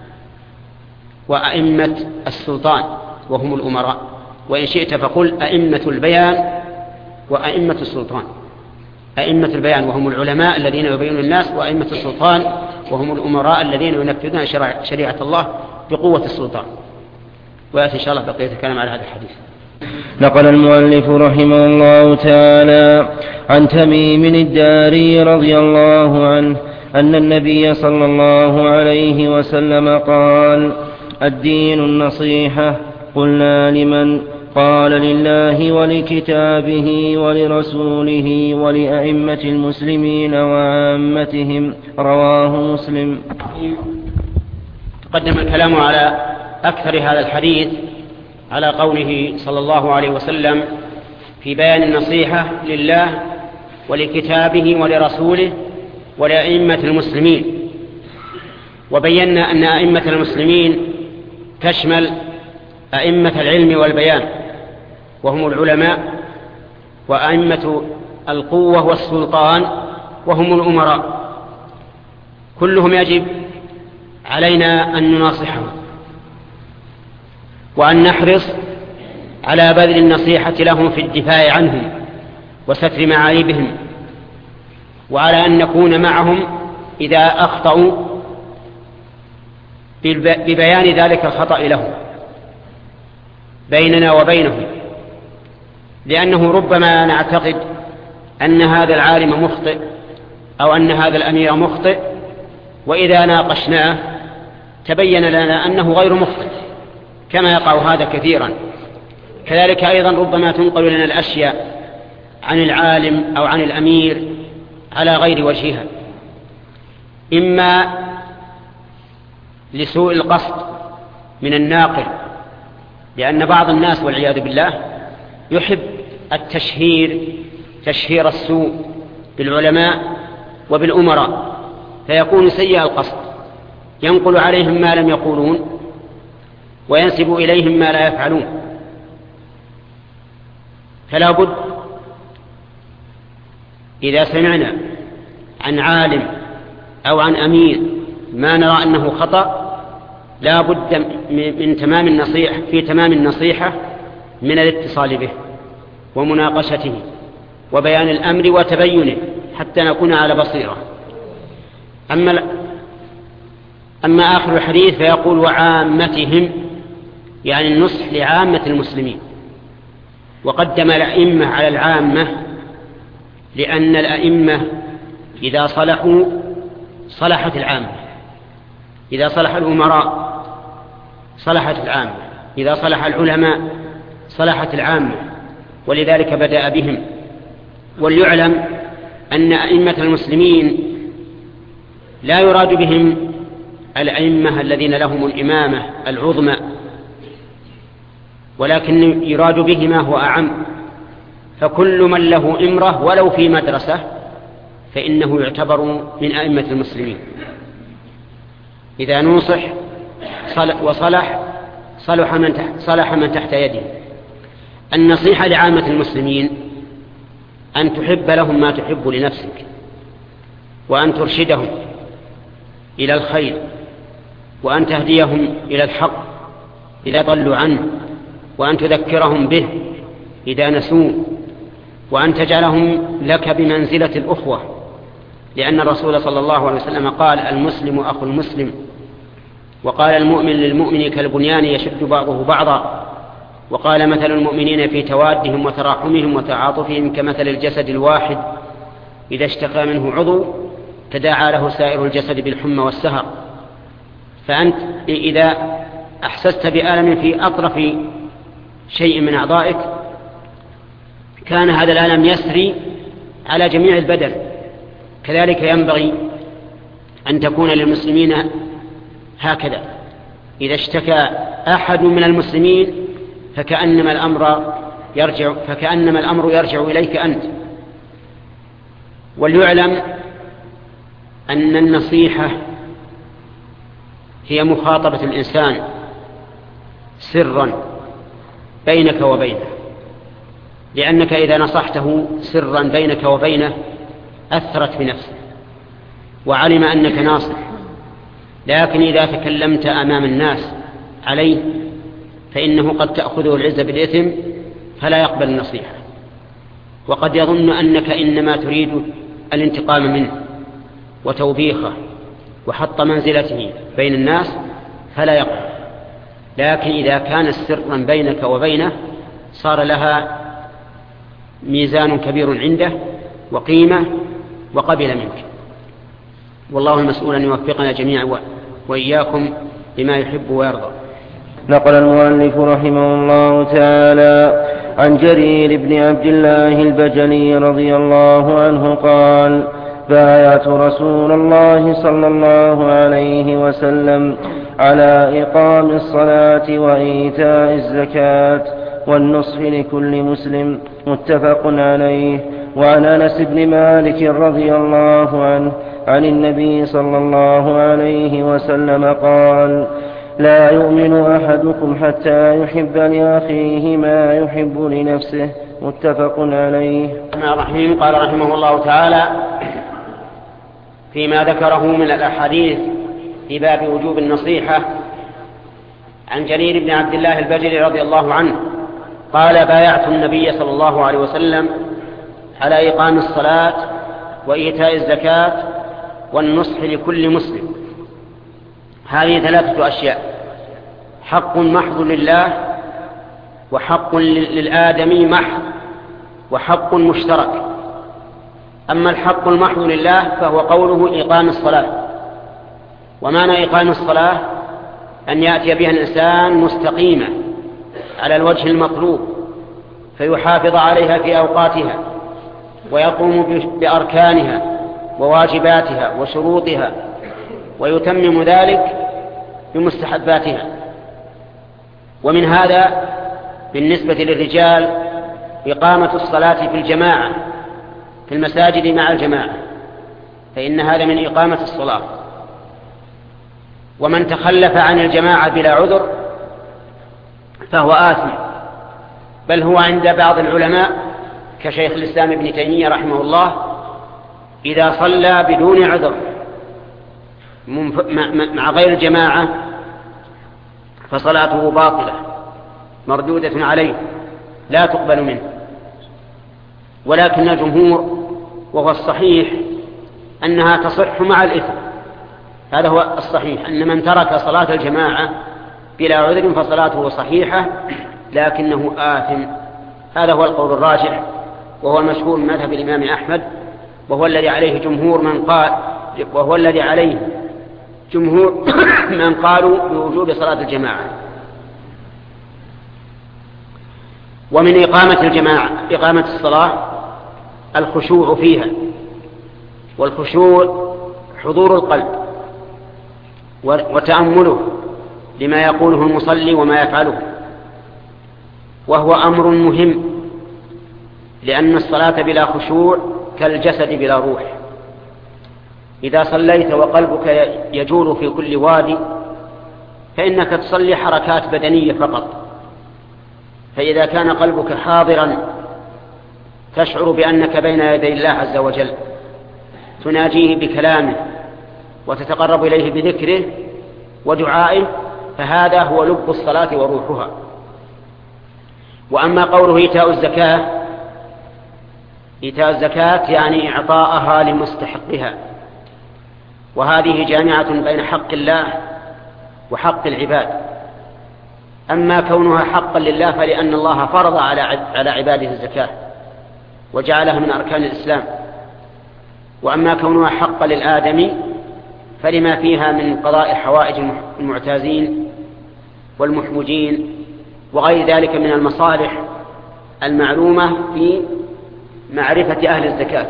وأئمة السلطان وهم الأمراء، وإن شئت فقل أئمة البيان وأئمة السلطان. أئمة البيان وهم العلماء الذين يبينون الناس، وأئمة السلطان وهم الأمراء الذين ينفذون شريعة الله بقوة السلطان. ويأتي إن شاء الله بقية الكلام على هذا الحديث.
نقل المؤلف رحمه الله تعالى عن تميم الداري رضي الله عنه أن النبي صلى الله عليه وسلم قال: الدين النصيحة. قلنا: لمن؟ قال: لله ولكتابه ولرسوله ولأئمة المسلمين وعامتهم. رواه مسلم.
تقدم الكلام على أكثر هذا الحديث على قوله صلى الله عليه وسلم في بيان النصيحة لله ولكتابه ولرسوله ولأئمة المسلمين. وبينا أن أئمة المسلمين تشمل أئمة العلم والبيان وهم العلماء، وأئمة القوة والسلطان وهم الأمراء. كلهم يجب علينا أن نناصحهم وأن نحرص على بذل النصيحة لهم في الدفاع عنهم وستر معايبهم، وعلى أن نكون معهم إذا أخطأوا ببيان ذلك الخطأ لهم بيننا وبينهم، لأنه ربما نعتقد أن هذا العالم مخطئ أو أن هذا الأمير مخطئ، وإذا ناقشناه تبين لنا أنه غير مخطئ، كما يقع هذا كثيرا. كذلك أيضا ربما تنقل لنا الأشياء عن العالم أو عن الأمير على غير وجهها، إما لسوء القصد من الناقل، لأن بعض الناس والعياذ بالله يحب تشهير السوء بالعلماء وبالأمراء، فيكون سيء القصد، ينقل عليهم ما لم يقولون وينسب إليهم ما لا يفعلون. فلا بد إذا سمعنا عن عالم أو عن أمير ما نرى أنه خطأ، لا بد من تمام النصيحة من الاتصال به ومناقشته وبيان الأمر وتبينه حتى نكون على بصيرة. أما آخر الحديث فيقول: وعامتهم، يعني النصح لعامة المسلمين، وقدم الأئمة على العامة، لأن الأئمة إذا صلحوا صلحت العامة، إذا صلح الأمراء صلحت العامة، إذا صلح العلماء صلحت العامة، ولذلك بدأ بهم. وليعلم أن أئمة المسلمين لا يراد بهم الأئمة الذين لهم الإمامة العظمى، ولكن يراد به ما هو أعم، فكل من له إمرة ولو في مدرسة فإنه يعتبر من أئمة المسلمين. إذا نوصح وصلح صلح من تحت يده. النصيحة لعامة المسلمين أن تحب لهم ما تحب لنفسك، وأن ترشدهم إلى الخير، وأن تهديهم إلى الحق إذا ضلوا عنه، وأن تذكرهم به إذا نسوا، وأن تجعلهم لك بمنزلة الأخوة، لأن الرسول صلى الله عليه وسلم قال: المسلم أخو المسلم، وقال: المؤمن للمؤمن كالبنيان يشد بعضه بعضا، وقال: مثل المؤمنين في توادهم وتراحمهم وتعاطفهم كمثل الجسد الواحد إذا اشتكى منه عضو تداعى له سائر الجسد بالحمى والسهر. فأنت إذا أحسست بألم في أطرف شيء من أعضائك كان هذا الألم يسري على جميع البدن، كذلك ينبغي أن تكون للمسلمين هكذا. إذا اشتكى أحد من المسلمين فكأنما الأمر يرجع إليك أنت. وليعلم أن النصيحة هي مخاطبة الإنسان سرا بينك وبينه، لأنك إذا نصحته سرا بينك وبينه أثرت بنفسه وعلم أنك ناصح. لكن إذا تكلمت أمام الناس عليه فإنه قد تأخذه العزة بالإثم فلا يقبل النصيحة. وقد يظن أنك إنما تريد الانتقام منه وتوبيخه وحط منزلته بين الناس فلا يقبل. لكن إذا كان سرا بينك وبينه صار لها ميزان كبير عنده وقيمة وقبل منك. والله المسؤول أن يوفقنا جميعا وإياكم بما يحب ويرضى.
نقل المؤلف رحمه الله تعالى عن جرير بن عبد الله البجلي رضي الله عنه قال: بايعت رسول الله صلى الله عليه وسلم على إقام الصلاة وإيتاء الزكاة والنصح لكل مسلم، متفق عليه. وعن أنس بن مالك رضي الله عنه عن النبي صلى الله عليه وسلم قال: لا يؤمن أحدكم حتى يحب لأخيه ما يحب لنفسه، متفق عليه.
الرحيم. قال رحمه الله تعالى فيما ذكره من الأحاديث في باب وجوب النصيحة عن جرير بن عبد الله البجلي رضي الله عنه قال: بايعت النبي صلى الله عليه وسلم على إقام الصلاة وإيتاء الزكاة والنصح لكل مسلم. هذه 3 أشياء: حق محض لله، وحق للآدمي محض، وحق مشترك. أما الحق المحض لله فهو قوله إقام الصلاة. ومعنى إقام الصلاة أن يأتي بها الإنسان مستقيمة على الوجه المطلوب فيحافظ عليها في أوقاتها ويقوم بأركانها وواجباتها وشروطها ويتمم ذلك بمستحباتها. ومن هذا بالنسبة للرجال إقامة الصلاة في الجماعة في المساجد مع الجماعة، فإن هذا من إقامة الصلاة. ومن تخلف عن الجماعة بلا عذر فهو آثم، بل هو عند بعض العلماء كشيخ الإسلام ابن تيمية رحمه الله إذا صلى بدون عذر مع غير الجماعة فصلاته باطلة مردودة عليه لا تقبل منه. ولكن الجمهور وهو الصحيح أنها تصح مع الإثم. هذا هو الصحيح، أن من ترك صلاة الجماعة بلا عذر فصلاته صحيحة لكنه آثم. هذا هو القول الراجح وهو المشهور من مذهب الإمام أحمد، وهو الذي عليه جمهور من قالوا بوجوب صلاة الجماعة. ومن إقامة الصلاة الخشوع فيها، والخشوع حضور القلب وتأمله لما يقوله المصلي وما يفعله، وهو أمر مهم، لأن الصلاة بلا خشوع كالجسد بلا روح. إذا صليت وقلبك يجول في كل وادي فإنك تصلي حركات بدنية فقط. فإذا كان قلبك حاضرا تشعر بأنك بين يدي الله عز وجل تناجيه بكلامه وتتقرب إليه بذكره ودعائه، فهذا هو لب الصلاة وروحها. وأما قوله إيتاء الزكاة يعني إعطاءها لمستحقها، وهذه جامعة بين حق الله وحق العباد. أما كونها حقا لله فلأن الله فرض على عباده الزكاة وجعلها من أركان الإسلام. وأما كونها حقا للآدمي فلما فيها من قضاء حوائج المعتازين والمحمودين وغير ذلك من المصالح المعلومة في معرفة أهل الزكاة.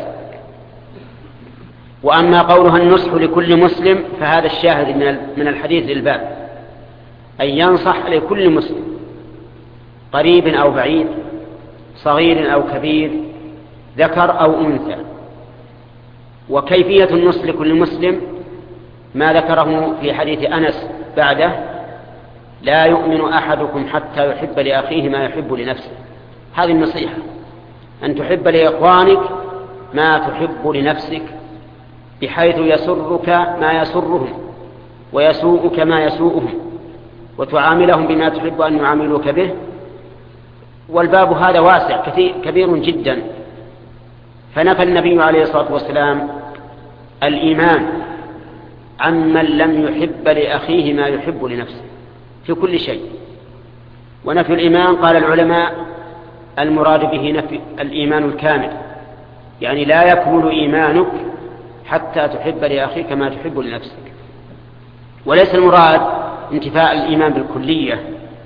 وأما قولها النصح لكل مسلم فهذا الشاهد من الحديث للباب، أن ينصح لكل مسلم قريب أو بعيد، صغير أو كبير، ذكر أو أنثى. وكيفية النصح لكل مسلم ما ذكره في حديث أنس بعده: لا يؤمن أحدكم حتى يحب لأخيه ما يحب لنفسه. هذه النصيحة، أن تحب لإخوانك ما تحب لنفسك، بحيث يسرك ما يسرهم ويسوءك ما يسوءهم، وتعاملهم بما تحب أن يعاملوك به. والباب هذا واسع كبير جدا، فنفى النبي عليه الصلاة والسلام الإيمان عمن لم يحب لأخيه ما يحب لنفسه في كل شيء. ونفي الإيمان قال العلماء المراد به نفي الإيمان الكامل، يعني لا يكمل إيمانك حتى تحب لأخيك ما تحب لنفسك. وليس المراد انتفاء الإيمان بالكلية.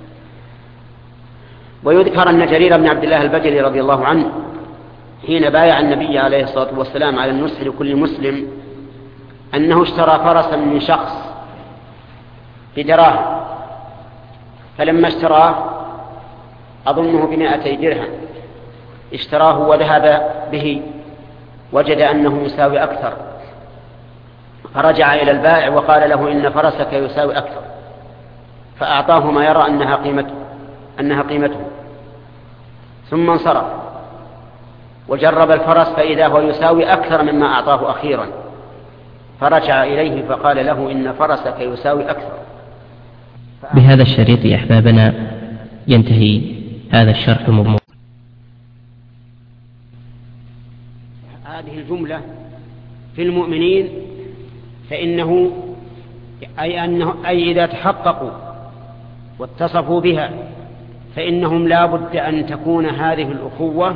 ويذكر أن جرير بن عبد الله البجلي رضي الله عنه حين بايع النبي عليه الصلاة والسلام على النصح لكل مسلم أنه اشترى فرسا من شخص بدراهم، فلما اشتراه أظنه ب200 درهم اشتراه وذهب به وجد أنه يساوي أكثر، فرجع إلى البائع وقال له إن فرسك يساوي أكثر، فأعطاه ما يرى أنها قيمته ثم انصرف وجرب الفرس فإذا هو يساوي أكثر مما أعطاه أخيرا، فرجع إليه فقال له إن فرسك يساوي أكثر.
بهذا الشريط يا أحبابنا ينتهي هذا الشرح المضمون.
هذه الجملة في المؤمنين فإنه أي إذا تحققوا واتصفوا بها فإنهم لا بد أن تكون هذه الأخوة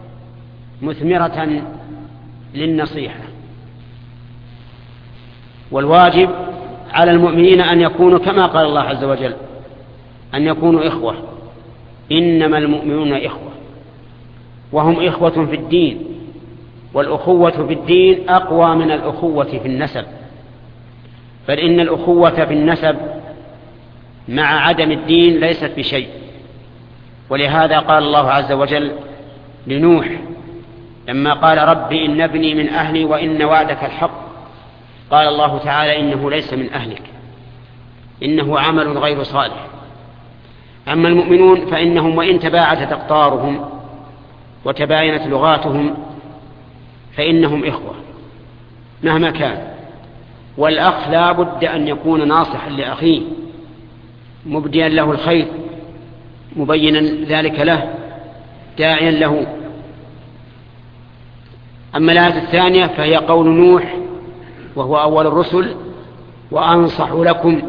مثمرة للنصيحة. والواجب على المؤمنين أن يكونوا كما قال الله عز وجل أن يكونوا إخوة، إنما المؤمنون إخوة، وهم إخوة في الدين، والأخوة في الدين أقوى من الأخوة في النسب، بل إن الأخوة في النسب مع عدم الدين ليست بشيء. ولهذا قال الله عز وجل لنوح لما قال رب إن ابني من أهلي وإن وعدك الحق، قال الله تعالى إنه ليس من أهلك، إنه عمل غير صالح. أما المؤمنون فإنهم وإن تباعدت أقطارهم وتباينت لغاتهم فإنهم إخوة مهما كان. والأخ لا بد أن يكون ناصحا لأخيه مبديا له الخير مبينا ذلك له داعيا له. أما الآية الثانية فهي قول نوح وهو أول الرسل وأنصح لكم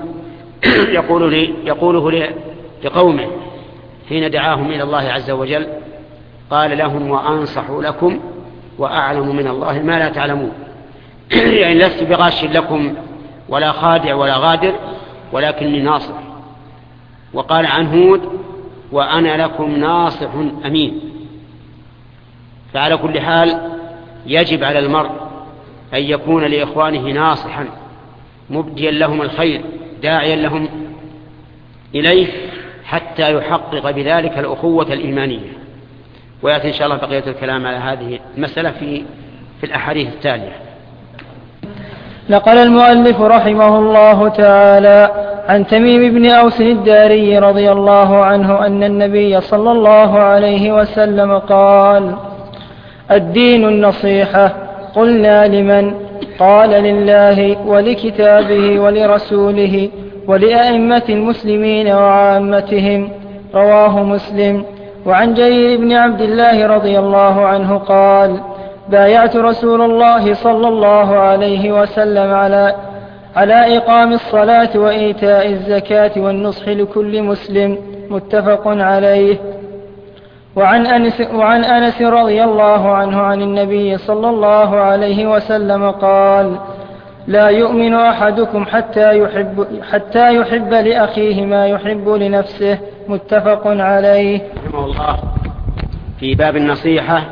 يقوله لقومه حين دعاهم إلى الله عز وجل، قال لهم وأنصح لكم وأعلم من الله ما لا تعلمون. يعني لست بغاش لكم ولا خادع ولا غادر ولكني ناصح. وقال عن هود وأنا لكم ناصح أمين. فعلى كل حال يجب على المرء أن يكون لإخوانه ناصحا مبديا لهم الخير داعيا لهم إليه حتى يحقق بذلك الأخوة الإيمانية. ويأتي إن شاء الله بقية الكلام على هذه المسألة في الأحاديث التالية.
نقل المؤلف رحمه الله تعالى عن تميم بن أوس الداري رضي الله عنه أن النبي صلى الله عليه وسلم قال الدين النصيحة. قلنا لمن؟ قال لله ولكتابه ولرسوله ولأئمة المسلمين وعامتهم. رواه مسلم. وعن جرير بن عبد الله رضي الله عنه قال بايعت رسول الله صلى الله عليه وسلم على إقام الصلاة وإيتاء الزكاة والنصح لكل مسلم. متفق عليه. وعن أنس رضي الله عنه عن النبي صلى الله عليه وسلم قال لا يؤمن أحدكم حتى يحب لأخيه ما يحب لنفسه. متفق عليه.
رحمه الله في باب النصيحة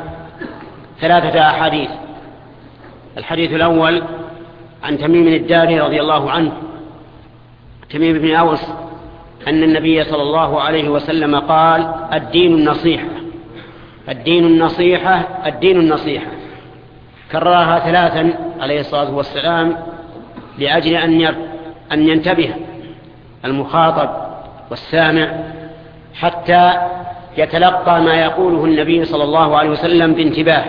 3 أحاديث. الحديث الأول عن تميم الداري رضي الله عنه تميم بن أوس أن النبي صلى الله عليه وسلم قال الدين النصيحة الدين النصيحة الدين النصيحة. كررها 3 عليه الصلاة والسلام لأجل أن ينتبه المخاطب والسامع حتى يتلقى ما يقوله النبي صلى الله عليه وسلم بانتباه.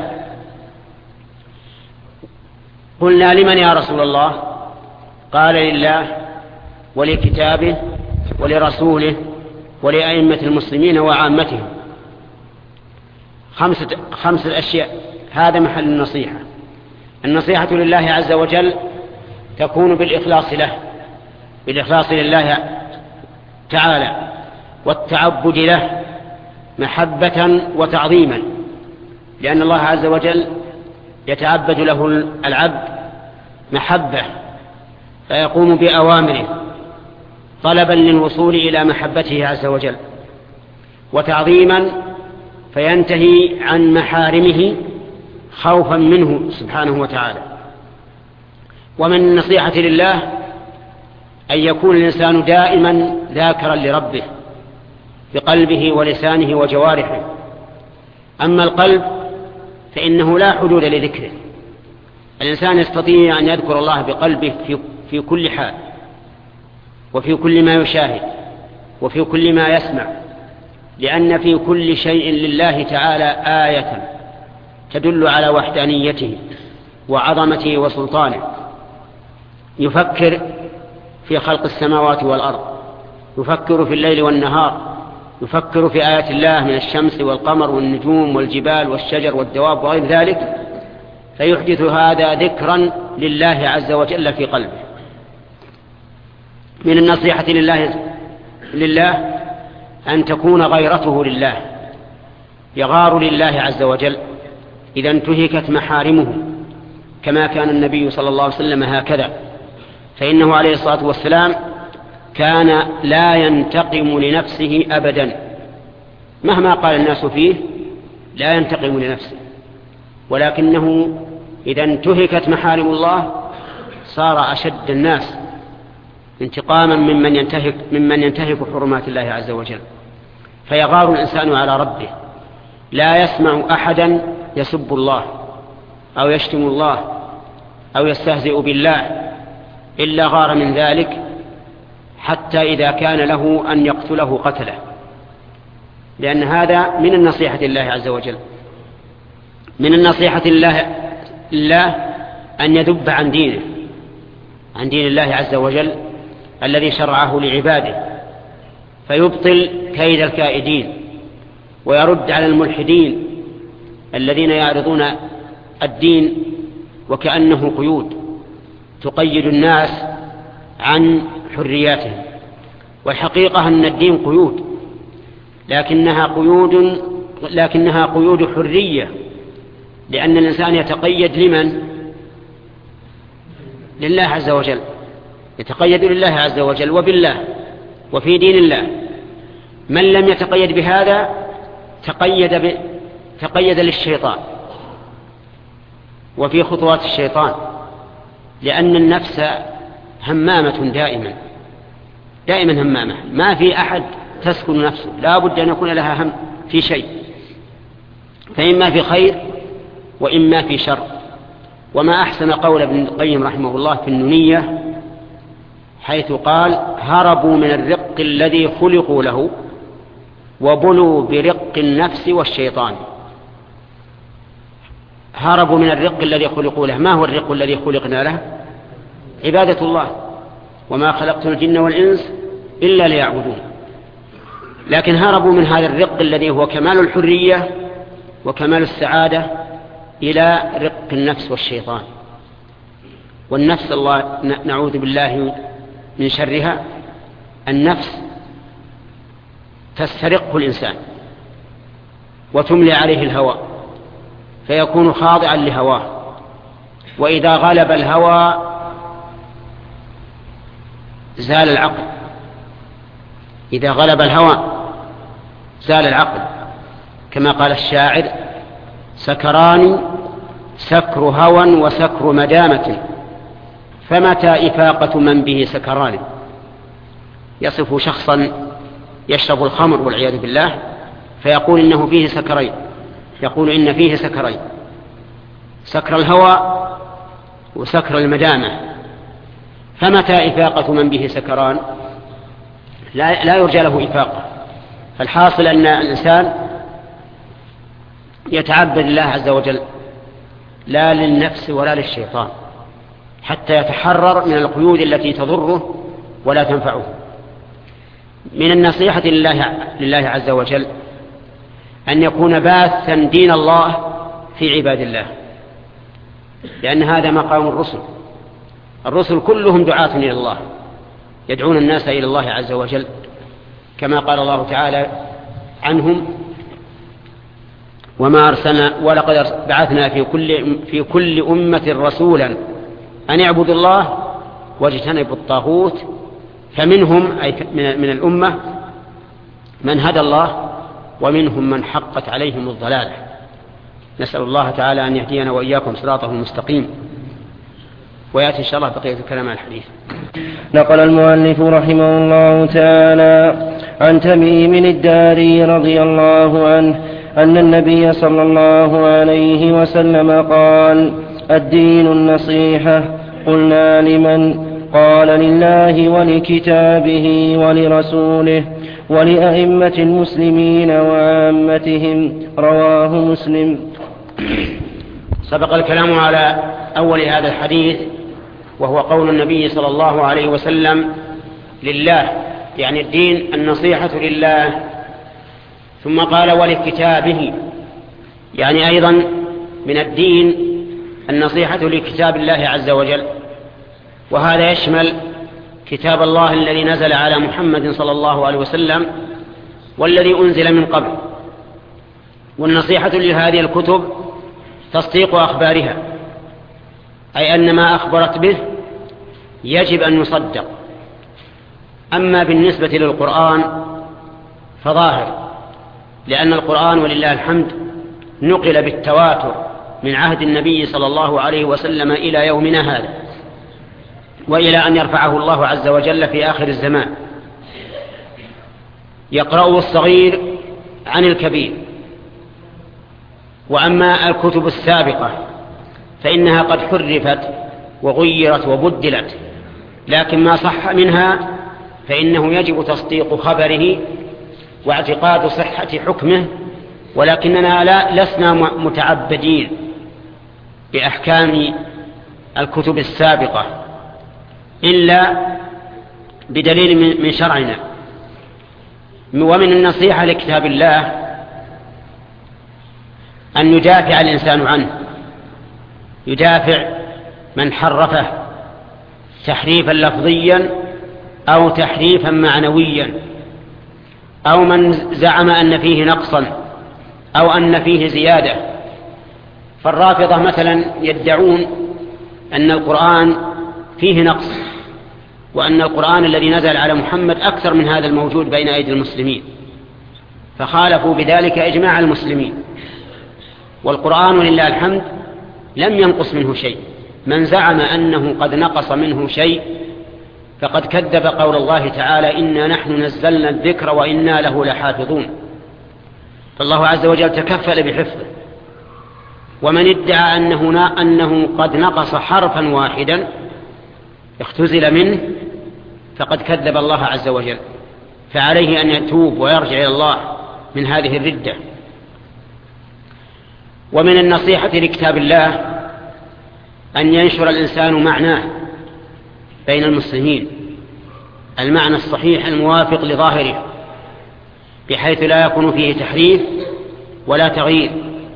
قلنا لمن يا رسول الله؟ قال لله ولكتابه ولرسوله ولأئمة المسلمين وعامتهم. 5 أشياء هذا محل النصيحة. النصيحة لله عز وجل تكون بالإخلاص له، بالإخلاص لله تعالى، والتعبد له محبة وتعظيما، لأن الله عز وجل يتعبد له العبد محبة، فيقوم بأوامره طلبا للوصول إلى محبته عز وجل، وتعظيما فينتهي عن محارمه خوفا منه سبحانه وتعالى. ومن النصيحة لله أن يكون الإنسان دائما ذاكرا لربه بقلبه ولسانه وجوارحه. أما القلب فإنه لا حدود لذكره، الإنسان يستطيع أن يذكر الله بقلبه في كل حال، وفي كل ما يشاهد، وفي كل ما يسمع، لأن في كل شيء لله تعالى آية تدل على وحدانيته وعظمته وسلطانه. يفكر في خلق السماوات والأرض، يفكر في الليل والنهار، يفكر في آيات الله من الشمس والقمر والنجوم والجبال والشجر والدواب وغير ذلك، فيحدث هذا ذكرا لله عز وجل في قلبه. من النصيحة لله أن تكون غيرته لله، يغار لله عز وجل إذا انتهكت محارمه، كما كان النبي صلى الله عليه وسلم هكذا، فإنه عليه الصلاة والسلام كان لا ينتقم لنفسه أبدا، مهما قال الناس فيه لا ينتقم لنفسه، ولكنه إذا انتهكت محارم الله صار أشد الناس انتقاما ممن ينتهك حرمات الله عز وجل. فيغار الإنسان على ربه، لا يسمع أحدا يسب الله أو يشتم الله أو يستهزئ بالله إلا غار من ذلك، حتى إذا كان له أن يقتله قتله، لأن هذا من النصيحة لله عز وجل. من النصيحة لله أن يذب عن دينه، عن دين الله عز وجل الذي شرعه لعباده، فيبطل كيد الكائدين، ويرد على الملحدين الذين يعرضون الدين وكأنه قيود تقيد الناس عن حرياتهم. والحقيقة أن الدين قيود، لكنها قيود حرية، لأن الإنسان يتقيد لمن؟ لله عز وجل، يتقيد لله عز وجل وبالله وفي دين الله. من لم يتقيد بهذا تقيد للشيطان وفي خطوات الشيطان، لأن النفس همامة دائما همامة، ما في أحد تسكن نفسه، لا بد أن يكون لها هم في شيء، فإما في خير وإما في شر. وما أحسن قول ابن القيم رحمه الله في النونية حيث قال: هربوا من الرق الذي خلقوا له وبلوا برق النفس والشيطان. هربوا من الرق الذي خلقوا له. ما هو الرق الذي خلقنا له؟ عبادة الله، وما خلقت الجن والإنس إلا ليعبدون. لكن هربوا من هذا الرق الذي هو كمال الحرية وكمال السعادة إلى رق النفس والشيطان. والنفس الله نعوذ بالله من شرها، النفس تسترقه الإنسان وتملي عليه الهوى فيكون خاضعا لهواه، وإذا غلب الهوى زال العقل. إذا غلب الهوى زال العقل، كما قال الشاعر: سكران سكر هوى وسكر مدامة، فمتى إفاقة من به سكران. يصف شخصا يشرب الخمر والعياذ بالله فيقول إنه فيه سكرين، يقول إن فيه سكرين: سكر الهوى وسكر المدامة. فمتى إفاقة من به سكران؟ لا يرجى له إفاقة. فالحاصل أن الإنسان يتعبد الله عز وجل لا للنفس ولا للشيطان، حتى يتحرر من القيود التي تضره ولا تنفعه. من النصيحة لله عز وجل أن يكون باثا دين الله في عباد الله، لأن هذا مقام الرسل كلهم دعاة إلى الله، يدعون الناس إلى الله عز وجل، كما قال الله تعالى عنهم: وما أرسلنا ولقد بعثنا في كل أمة رسولا أن يعبدوا الله واجتنبوا الطاغوت، فمنهم أي من الأمة من هدى الله ومنهم من حقت عليهم الضلالة. نسأل الله تعالى أن يهدينا وإياكم صراطه المستقيم. ويأتي إن شاء الله بقية الكلام عن الحديث.
نقل المؤلف رحمه الله تعالى عن تميم الداري رضي الله عنه أن النبي صلى الله عليه وسلم قال: الدين النصيحة. قلنا: لمن؟ قال: لله ولكتابه ولرسوله ولأئمة المسلمين وعامتهم. رواه مسلم.
سبق الكلام على أول هذا الحديث، وهو قول النبي صلى الله عليه وسلم: لله، يعني الدين النصيحة لله. ثم قال: ولكتابه، يعني أيضا من الدين النصيحة لكتاب الله عز وجل، وهذا يشمل كتاب الله الذي نزل على محمد صلى الله عليه وسلم والذي أنزل من قبل. والنصيحة لهذه الكتب تصديق أخبارها، أي أن ما أخبرت به يجب أن يصدق. أما بالنسبة للقرآن فظاهر، لأن القرآن ولله الحمد نقل بالتواتر من عهد النبي صلى الله عليه وسلم إلى يومنا هذا، وإلى أن يرفعه الله عز وجل في آخر الزمان، يقرأه الصغير عن الكبير. وأما الكتب السابقة فإنها قد حرفت وغيرت وبدلت، لكن ما صح منها فإنه يجب تصديق خبره واعتقاد صحة حكمه، ولكننا لسنا متعبدين بأحكام الكتب السابقة إلا بدليل من شرعنا. ومن النصيحة لكتاب الله أن يدافع الإنسان عنه، يدافع من حرفه تحريفا لفظيا أو تحريفا معنويا، أو من زعم أن فيه نقصا أو أن فيه زيادة. فالرافضة مثلا يدعون أن القرآن فيه نقص، وأن القرآن الذي نزل على محمد أكثر من هذا الموجود بين أيدي المسلمين، فخالفوا بذلك إجماع المسلمين. والقرآن ولله الحمد لم ينقص منه شيء. من زعم أنه قد نقص منه شيء فقد كذب قول الله تعالى: إنا نحن نزلنا الذكر وإنا له لحافظون. فالله عز وجل تكفل بحفظه. ومن ادعى أنه قد نقص حرفا واحدا اختزل منه فقد كذب الله عز وجل، فعليه أن يتوب ويرجع إلى الله من هذه الردة. ومن النصيحة لكتاب الله أن ينشر الإنسان معناه بين المسلمين، المعنى الصحيح الموافق لظاهره، بحيث لا يكون فيه تحريف ولا تغيير.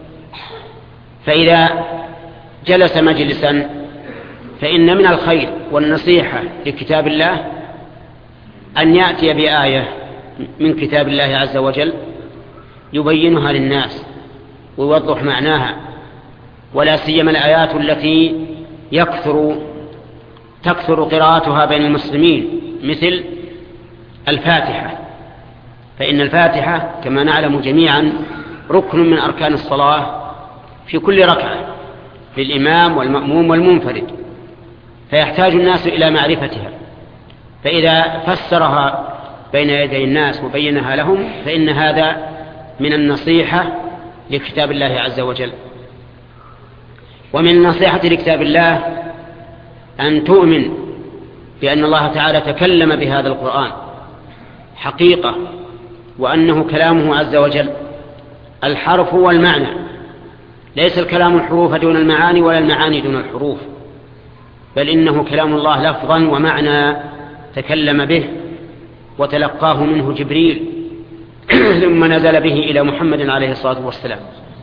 فإذا جلس مجلسا فإن من الخير والنصيحة لكتاب الله أن يأتي بآية من كتاب الله عز وجل يبينها للناس ويوضح معناها، ولا سيما الآيات التي تكثر قراءتها بين المسلمين، مثل الفاتحة. فإن الفاتحة كما نعلم جميعا ركن من أركان الصلاة في كل ركعة للإمام والمأموم والمنفرد، فيحتاج الناس إلى معرفتها. فإذا فسرها بين يدي الناس وبينها لهم فإن هذا من النصيحة لكتاب الله عز وجل. ومن النصيحة لكتاب الله أن تؤمن بأن الله تعالى تكلم بهذا القرآن حقيقة، وأنه كلامه عز وجل الحرف والمعنى، ليس الكلام الحروف دون المعاني ولا المعاني دون الحروف، بل إنه كلام الله لفظا ومعنى تكلم به وتلقاه منه جبريل ثم نزل به إلى محمد عليه الصلاة والسلام.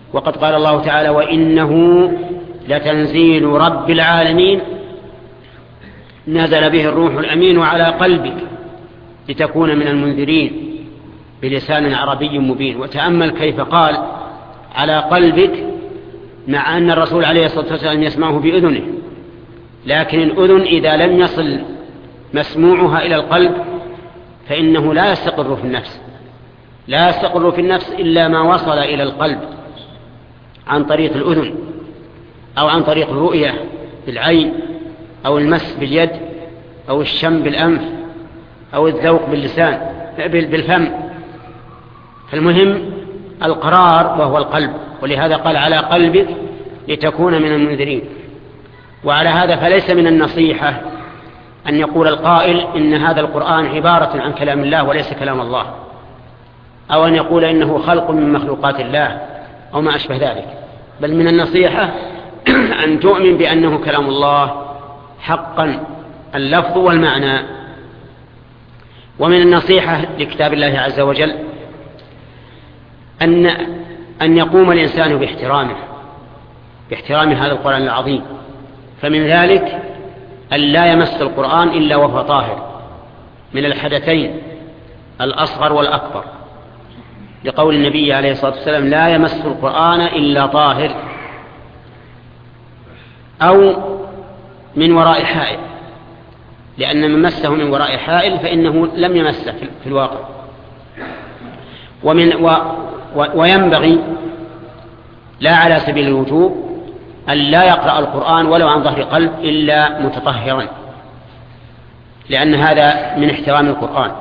وقد قال الله تعالى: وإنه لتنزيل رب العالمين نزل به الروح الأمين على قلبك لتكون من المنذرين بلسان عربي مبين. وتأمل كيف قال على قلبك، مع أن الرسول عليه الصلاة والسلام يسمعه بأذنه، لكن الأذن إذا لم يصل مسموعها إلى القلب فإنه لا يستقر في النفس، لا يستقر في النفس إلا ما وصل إلى القلب عن طريق الأذن، أو عن طريق الرؤية بالعين، أو المس باليد، أو الشم بالأنف، أو الذوق باللسان بالفم. فالمهم القرار وهو القلب، ولهذا قال على قلبك لتكون من المنذرين. وعلى هذا فليس من النصيحة أن يقول القائل إن هذا القرآن عبارة عن كلام الله وليس كلام الله، أو أن يقول إنه خلق من مخلوقات الله أو ما أشبه ذلك، بل من النصيحة أن تؤمن بأنه كلام الله حقا اللفظ والمعنى. ومن النصيحة لكتاب الله عز وجل أن يقوم الإنسان باحترام هذا القرآن العظيم، فمن ذلك أن لا يمس القرآن إلا وهو طاهر من الحدثين الأصغر والأكبر، لقول النبي عليه الصلاة والسلام: لا يمس القرآن إلا طاهر، أو من وراء حائل، لأن من مسه من وراء حائل فإنه لم يمسه في الواقع. وينبغي لا على سبيل الوجوب أن لا يقرأ القرآن ولو عن ظهر قلب إلا متطهرا، لأن هذا من احترام القرآن.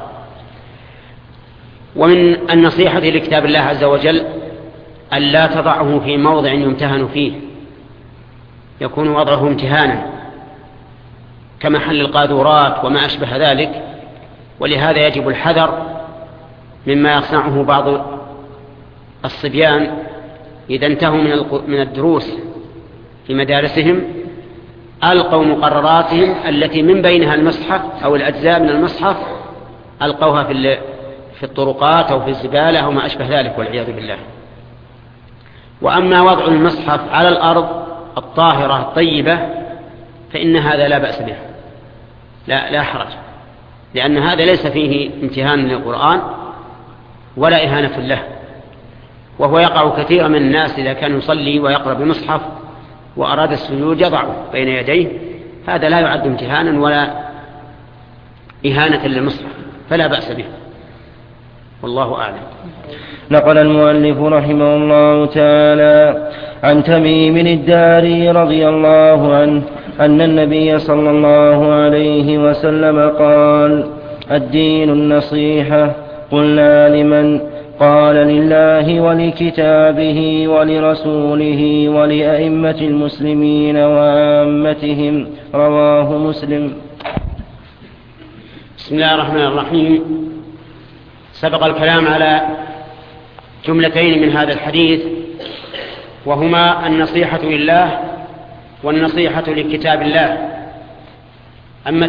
ومن النصيحة لكتاب الله عز وجل أن لا تضعه في موضع يمتهن فيه، يكون وضعه امتهانا كمحل القاذورات وما أشبه ذلك. ولهذا يجب الحذر مما يصنعه بعض الصبيان إذا انتهوا من الدروس في مدارسهم، ألقوا مقرراتهم التي من بينها المصحف أو الأجزاء من المصحف، ألقوها في الطرقات أو في الزبالة أو ما أشبه ذلك، والعياذ بالله. وأما وضع المصحف على الأرض الطاهرة الطيبة فإن هذا لا بأس به، لا حرج، لأن هذا ليس فيه امتهان للقرآن ولا إهانة له. وهو يقع كثيرا من الناس إذا كان يصلي ويقرأ بمصحف وأراد السجود يضعه بين يديه، هذا لا يعد امتهانا ولا إهانة للمصحف، فلا بأس به، والله أعلم.
نقل المؤلف رحمه الله تعالى عن تميم الداري رضي الله عنه أن النبي صلى الله عليه وسلم قال: الدين النصيحة. قلنا: لمن؟ قال: لله ولكتابه ولرسوله ولأئمة المسلمين وعامتهم. رواه مسلم.
بسم الله الرحمن الرحيم. سبق الكلام على جملتين من هذا الحديث، وهما النصيحة لله والنصيحة لكتاب الله. أما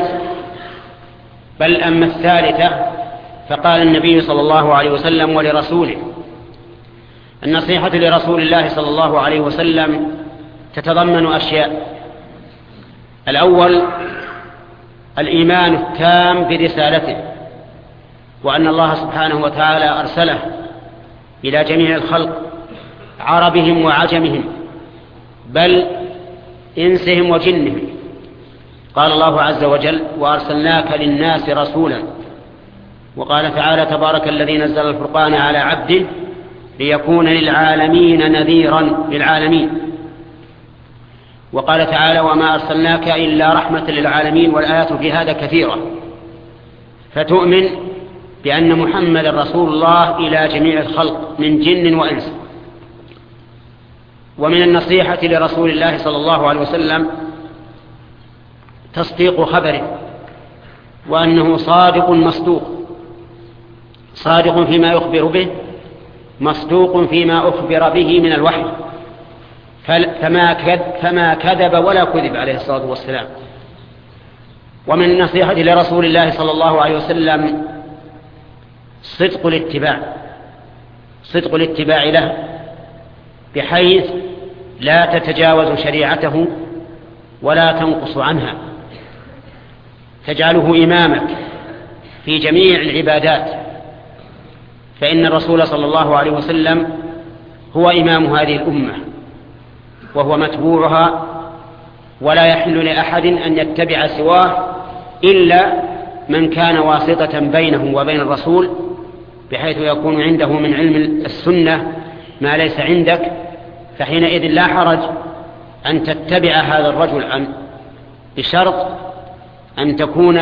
الثالثة فقال النبي صلى الله عليه وسلم: ولرسوله. النصيحة لرسول الله صلى الله عليه وسلم تتضمن أشياء. الأول الإيمان التام برسالته، وأن الله سبحانه وتعالى أرسله إلى جميع الخلق عربهم وعجمهم، بل إنسهم وجنهم. قال الله عز وجل: وأرسلناك للناس رسولا. وقال تعالى: تبارك الذي نزل الفرقان على عبده ليكون للعالمين نذيرا للعالمين. وقال تعالى: وما أرسلناك إلا رحمة للعالمين. والآيات في هذا كثيرة. فتؤمن بأن محمد رسول الله إلى جميع الخلق من جن وإنس. ومن النصيحة لرسول الله صلى الله عليه وسلم تصديق خبره، وأنه صادق مصدوق، صادق فيما يخبر به، مصدوق فيما أخبر به من الوحي، فما كذب ولا كذب عليه الصلاة والسلام. ومن النصيحة لرسول الله صلى الله عليه وسلم صدق الاتباع له، بحيث لا تتجاوز شريعته ولا تنقص عنها، تجعله إمامك في جميع العبادات، فإن الرسول صلى الله عليه وسلم هو إمام هذه الأمة وهو متبوعها، ولا يحل لأحد أن يتبع سواه إلا من كان واسطة بينه وبين الرسول، بحيث يكون عنده من علم السنة ما ليس عندك، فحينئذ لا حرج أن تتبع هذا الرجل بشرط أن تكون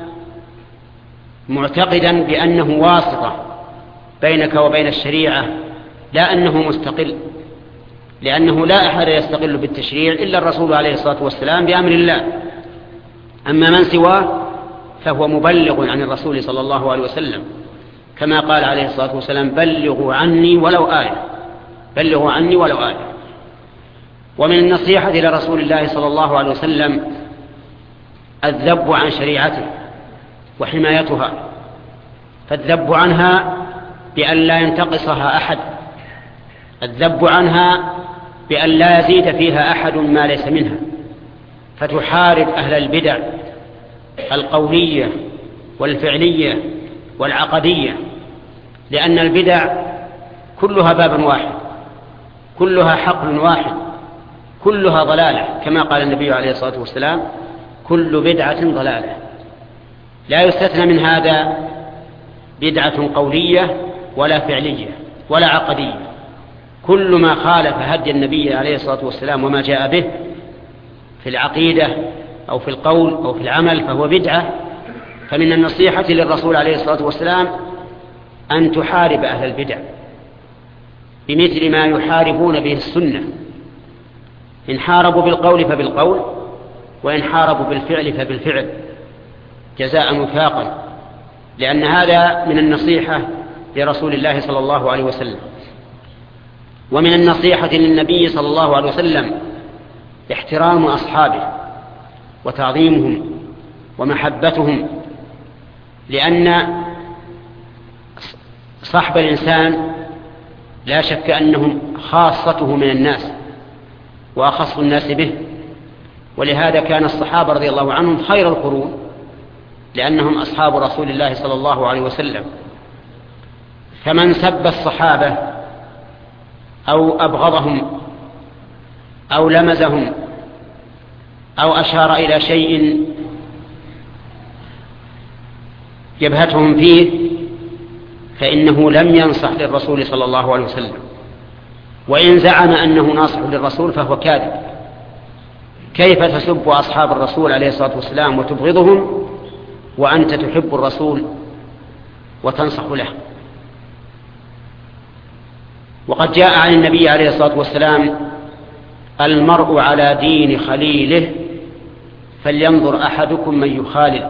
معتقدا بأنه واسطة بينك وبين الشريعة، لا أنه مستقل، لأنه لا أحد يستقل بالتشريع إلا الرسول عليه الصلاة والسلام بأمر الله. أما من سواه فهو مبلغ عن الرسول صلى الله عليه وسلم، كما قال عليه الصلاة والسلام: بلغوا عني ولو آية، بلغوا عني ولو آية. ومن النصيحة إلى رسول الله صلى الله عليه وسلم الذب عن شريعته وحمايتها، فالذب عنها بأن لا ينتقصها أحد، الذب عنها بأن لا يزيد فيها أحد ما ليس منها، فتحارب أهل البدع القولية والفعلية والعقدية، لأن البدع كلها باب واحد، كلها حقل واحد، كلها ضلالة، كما قال النبي عليه الصلاة والسلام: كل بدعة ضلالة. لا يستثنى من هذا بدعة قولية ولا فعلية ولا عقدية، كل ما خالف هدي النبي عليه الصلاة والسلام وما جاء به في العقيدة أو في القول أو في العمل فهو بدعة. فمن النصيحة للرسول عليه الصلاة والسلام أن تحارب أهل البدع بمثل ما يحاربون به السنة، إن حاربوا بالقول فبالقول، وإن حاربوا بالفعل فبالفعل، جزاء وفاقا، لأن هذا من النصيحة لرسول الله صلى الله عليه وسلم. ومن النصيحة للنبي صلى الله عليه وسلم احترام أصحابه وتعظيمهم ومحبتهم، لأن صحب الإنسان لا شك أنهم خاصته من الناس وأخص الناس به، ولهذا كان الصحابة رضي الله عنهم خير القرون، لأنهم أصحاب رسول الله صلى الله عليه وسلم. فمن سب الصحابة أو أبغضهم أو لمزهم أو أشار إلى شيء يبهتهم فيه فإنه لم ينصح للرسول صلى الله عليه وسلم، وإن زعم أنه ناصح للرسول فهو كاذب. كيف تسب أصحاب الرسول عليه الصلاة والسلام وتبغضهم وأنت تحب الرسول وتنصح له؟ وقد جاء عن النبي عليه الصلاة والسلام: المرء على دين خليله فلينظر أحدكم من يخالل.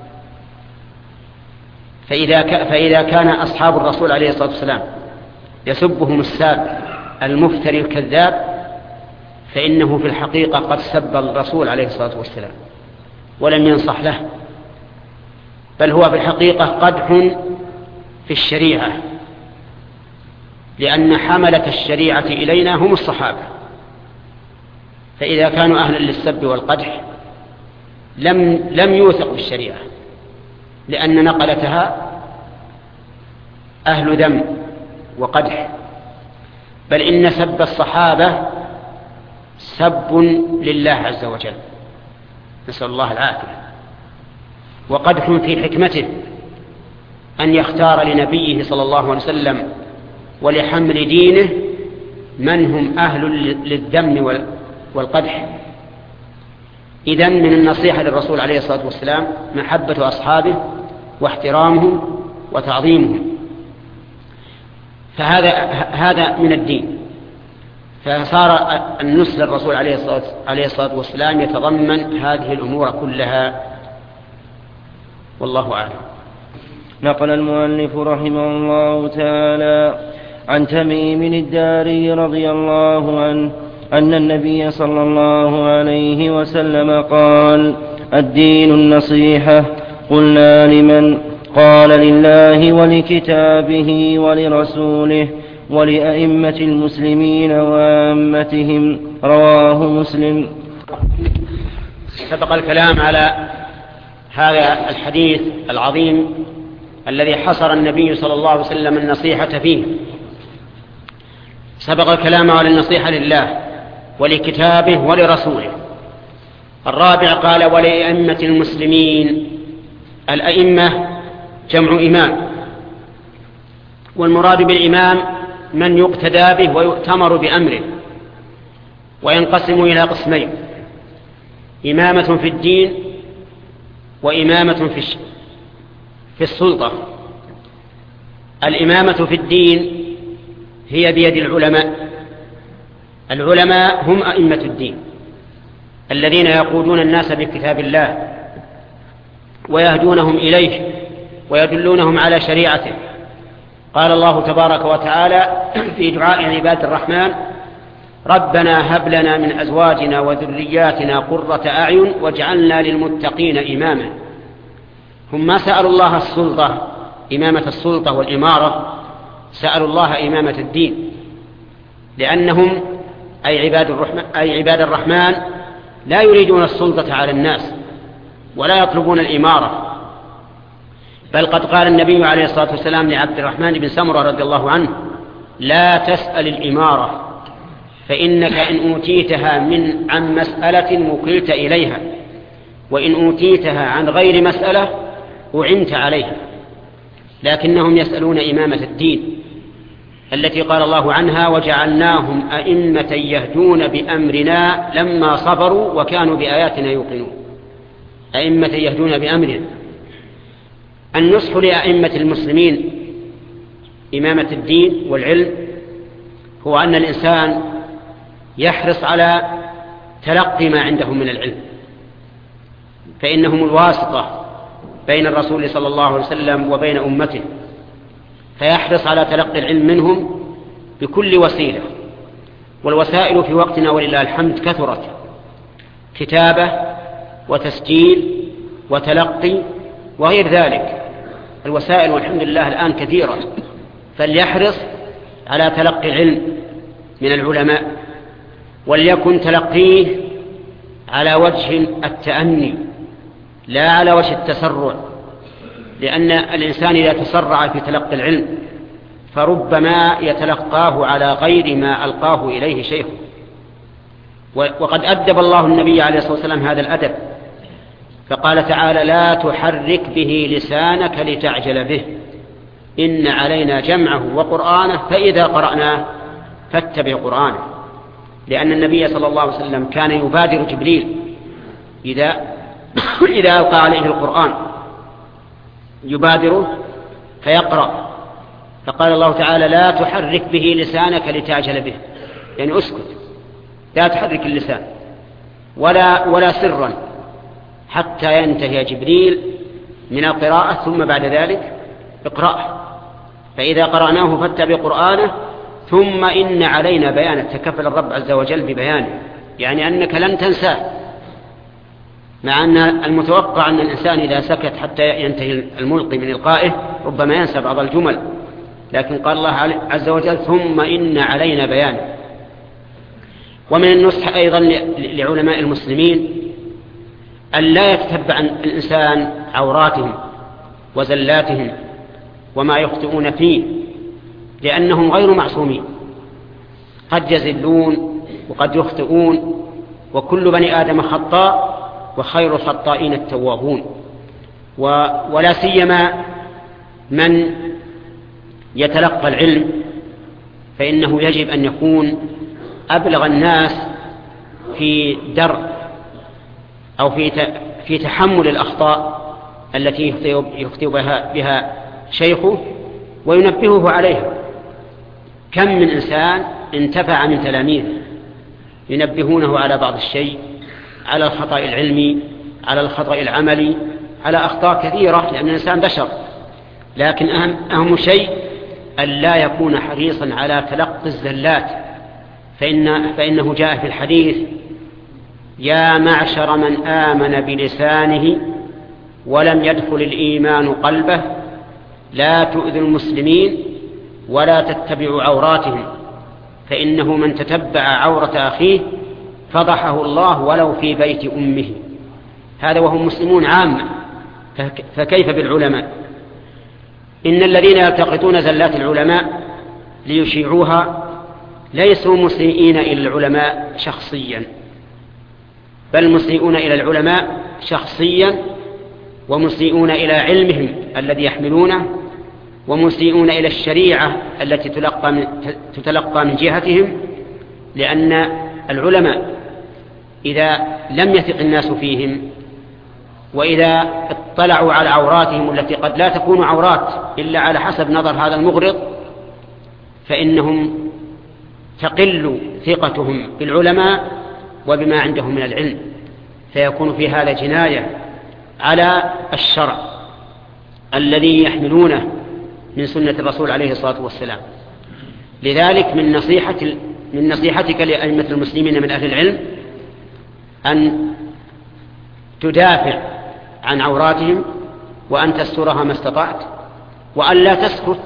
فإذا كان أصحاب الرسول عليه الصلاة والسلام يسبهم الساب المفتري الكذاب، فإنه في الحقيقة قد سب الرسول عليه الصلاة والسلام ولم ينصح له، بل هو في الحقيقة قدح في الشريعة، لأن حملة الشريعة إلينا هم الصحابة، فإذا كانوا أهلا للسب والقدح لم يوثق بالشريعة، لأن نقلتها أهل ذم وقدح. بل إن سب الصحابة سب لله عز وجل، نسأل الله العافية، وقدح في حكمته أن يختار لنبيه صلى الله عليه وسلم ولحمل دينه من هم أهل للذم والقدح. إذن من النصيحة للرسول عليه الصلاة والسلام محبة أصحابه واحترامهم وتعظيمهم، فهذا من الدين. فصار النصح للرسول عليه الصلاة والسلام يتضمن هذه الأمور كلها، والله أعلم.
نقل المؤلف رحمه الله تعالى عن تميم الداري رضي الله عنه أن النبي صلى الله عليه وسلم قال: الدين النصيحة. قلنا: لمن؟ قال: لله ولكتابه ولرسوله ولأئمة المسلمين وعامتهم. رواه مسلم.
سبق الكلام على هذا الحديث العظيم الذي حصر النبي صلى الله عليه وسلم النصيحة فيه. سبق الكلام على النصيحة لله ولكتابه ولرسوله. الرابع قال ولأئمة المسلمين. الأئمة جمع إمام، والمراد بالإمام من يقتدى به ويؤتمر بأمره، وينقسم إلى قسمين: إمامة في الدين وإمامة في السلطة. الإمامة في الدين هي بيد العلماء. العلماء هم أئمة الدين الذين يقودون الناس بكتاب الله ويهدونهم إليه ويدلونهم على شريعته. قال الله تبارك وتعالى في دعاء عباد الرحمن: ربنا هب لنا من أزواجنا وذرياتنا قرة أعين واجعلنا للمتقين إماما. هم ما سألوا الله السلطة، إمامة السلطة والإمارة، سألوا الله إمامة الدين، لأنهم أي عباد الرحمن لا يريدون السلطة على الناس ولا يطلبون الإمارة. بل قد قال النبي عليه الصلاة والسلام لعبد الرحمن بن سمرة رضي الله عنه: لا تسأل الإمارة، فإنك إن أوتيتها عن مسألة وكلت إليها، وإن أوتيتها عن غير مسألة أعنت عليها. لكنهم يسألون إمامة الدين التي قال الله عنها: وجعلناهم أئمة يهدون بأمرنا لما صبروا وكانوا بآياتنا يوقنون. أئمة يهدون بأمرنا. النصح لأئمة المسلمين إمامة الدين والعلم هو أن الإنسان يحرص على تلقي ما عندهم من العلم، فإنهم الواسطة بين الرسول صلى الله عليه وسلم وبين أمته، فيحرص على تلقي العلم منهم بكل وسيلة. والوسائل في وقتنا ولله الحمد كثرت: كتابة وتسجيل وتلقي وغير ذلك. الوسائل والحمد لله الآن كثيرة، فليحرص على تلقي العلم من العلماء، وليكن تلقيه على وجه التأني لا على وجه التسرع، لأن الإنسان إذا تسرع في تلقي العلم فربما يتلقاه على غير ما ألقاه إليه شيخه. وقد أدب الله النبي عليه الصلاة والسلام هذا الأدب، فقال تعالى: لا تحرك به لسانك لتعجل به، إن علينا جمعه وقرآنه فإذا قرأناه فاتبع قرآنه. لأن النبي صلى الله عليه وسلم كان يبادر جبريل إذا ألقى عليه القرآن يبادره فيقرأ. فقال الله تعالى: لا تحرك به لسانك لتعجل به، يعني اسكت، لا تحرك اللسان ولا سرا حتى ينتهي جبريل من القراءة، ثم بعد ذلك اقرأه، فإذا قرأناه فاتبع قرآنه ثم إن علينا بيانه. تكفل الرب عز وجل ببيانه، يعني أنك لن تنساه، مع أن المتوقع أن الإنسان إذا سكت حتى ينتهي الملقي من إلقائه ربما ينسى بعض الجمل، لكن قال الله عز وجل: ثم إن علينا بيانه. ومن النصح أيضا لعلماء المسلمين أن لا يتتبع الإنسان عوراتهم وزلاتهم وما يخطئون فيه، لأنهم غير معصومين، قد يزلون وقد يخطئون، وكل بني آدم خطاء وخير الخطائين التوابون. ولا سيما من يتلقى العلم فإنه يجب أن يكون أبلغ الناس في درء أو في تحمل الأخطاء التي يخطئ بها شيخه وينبهه عليها. كم من إنسان انتفع من تلاميذه ينبهونه على بعض الشيء، على الخطأ العلمي، على الخطأ العملي، على أخطاء كثيرة، لأن الإنسان بشر. لكن أهم شيء أن لا يكون حريصا على تلقي الزلات، فإنه جاء في الحديث: يا معشر من آمن بلسانه ولم يدخل الإيمان قلبه لا تؤذوا المسلمين ولا تتبعوا عوراتهم فإنه من تتبع عورة أخيه فضحه الله ولو في بيت أمه. هذا وهم مسلمون عامة، فكيف بالعلماء؟ إن الذين يلتقطون زلات العلماء ليشيعوها ليسوا مسيئين إلى العلماء شخصيا، بل مسيئون إلى العلماء شخصيا، ومسيئون إلى علمهم الذي يحملونه، ومسيئون إلى الشريعة التي تتلقى من جهتهم. لأن العلماء إذا لم يثق الناس فيهم، وإذا اطلعوا على عوراتهم التي قد لا تكون عورات إلا على حسب نظر هذا المغرض، فإنهم تقل ثقتهم بالعلماء وبما عندهم من العلم، فيكون في هذا جناية على الشرع الذي يحملونه من سنة الرسول عليه الصلاة والسلام. لذلك من نصيحتك لأئمة المسلمين من أهل العلم أن تدافع عن عوراتهم، وأن تسترها ما استطعت، وأن لا تسكت.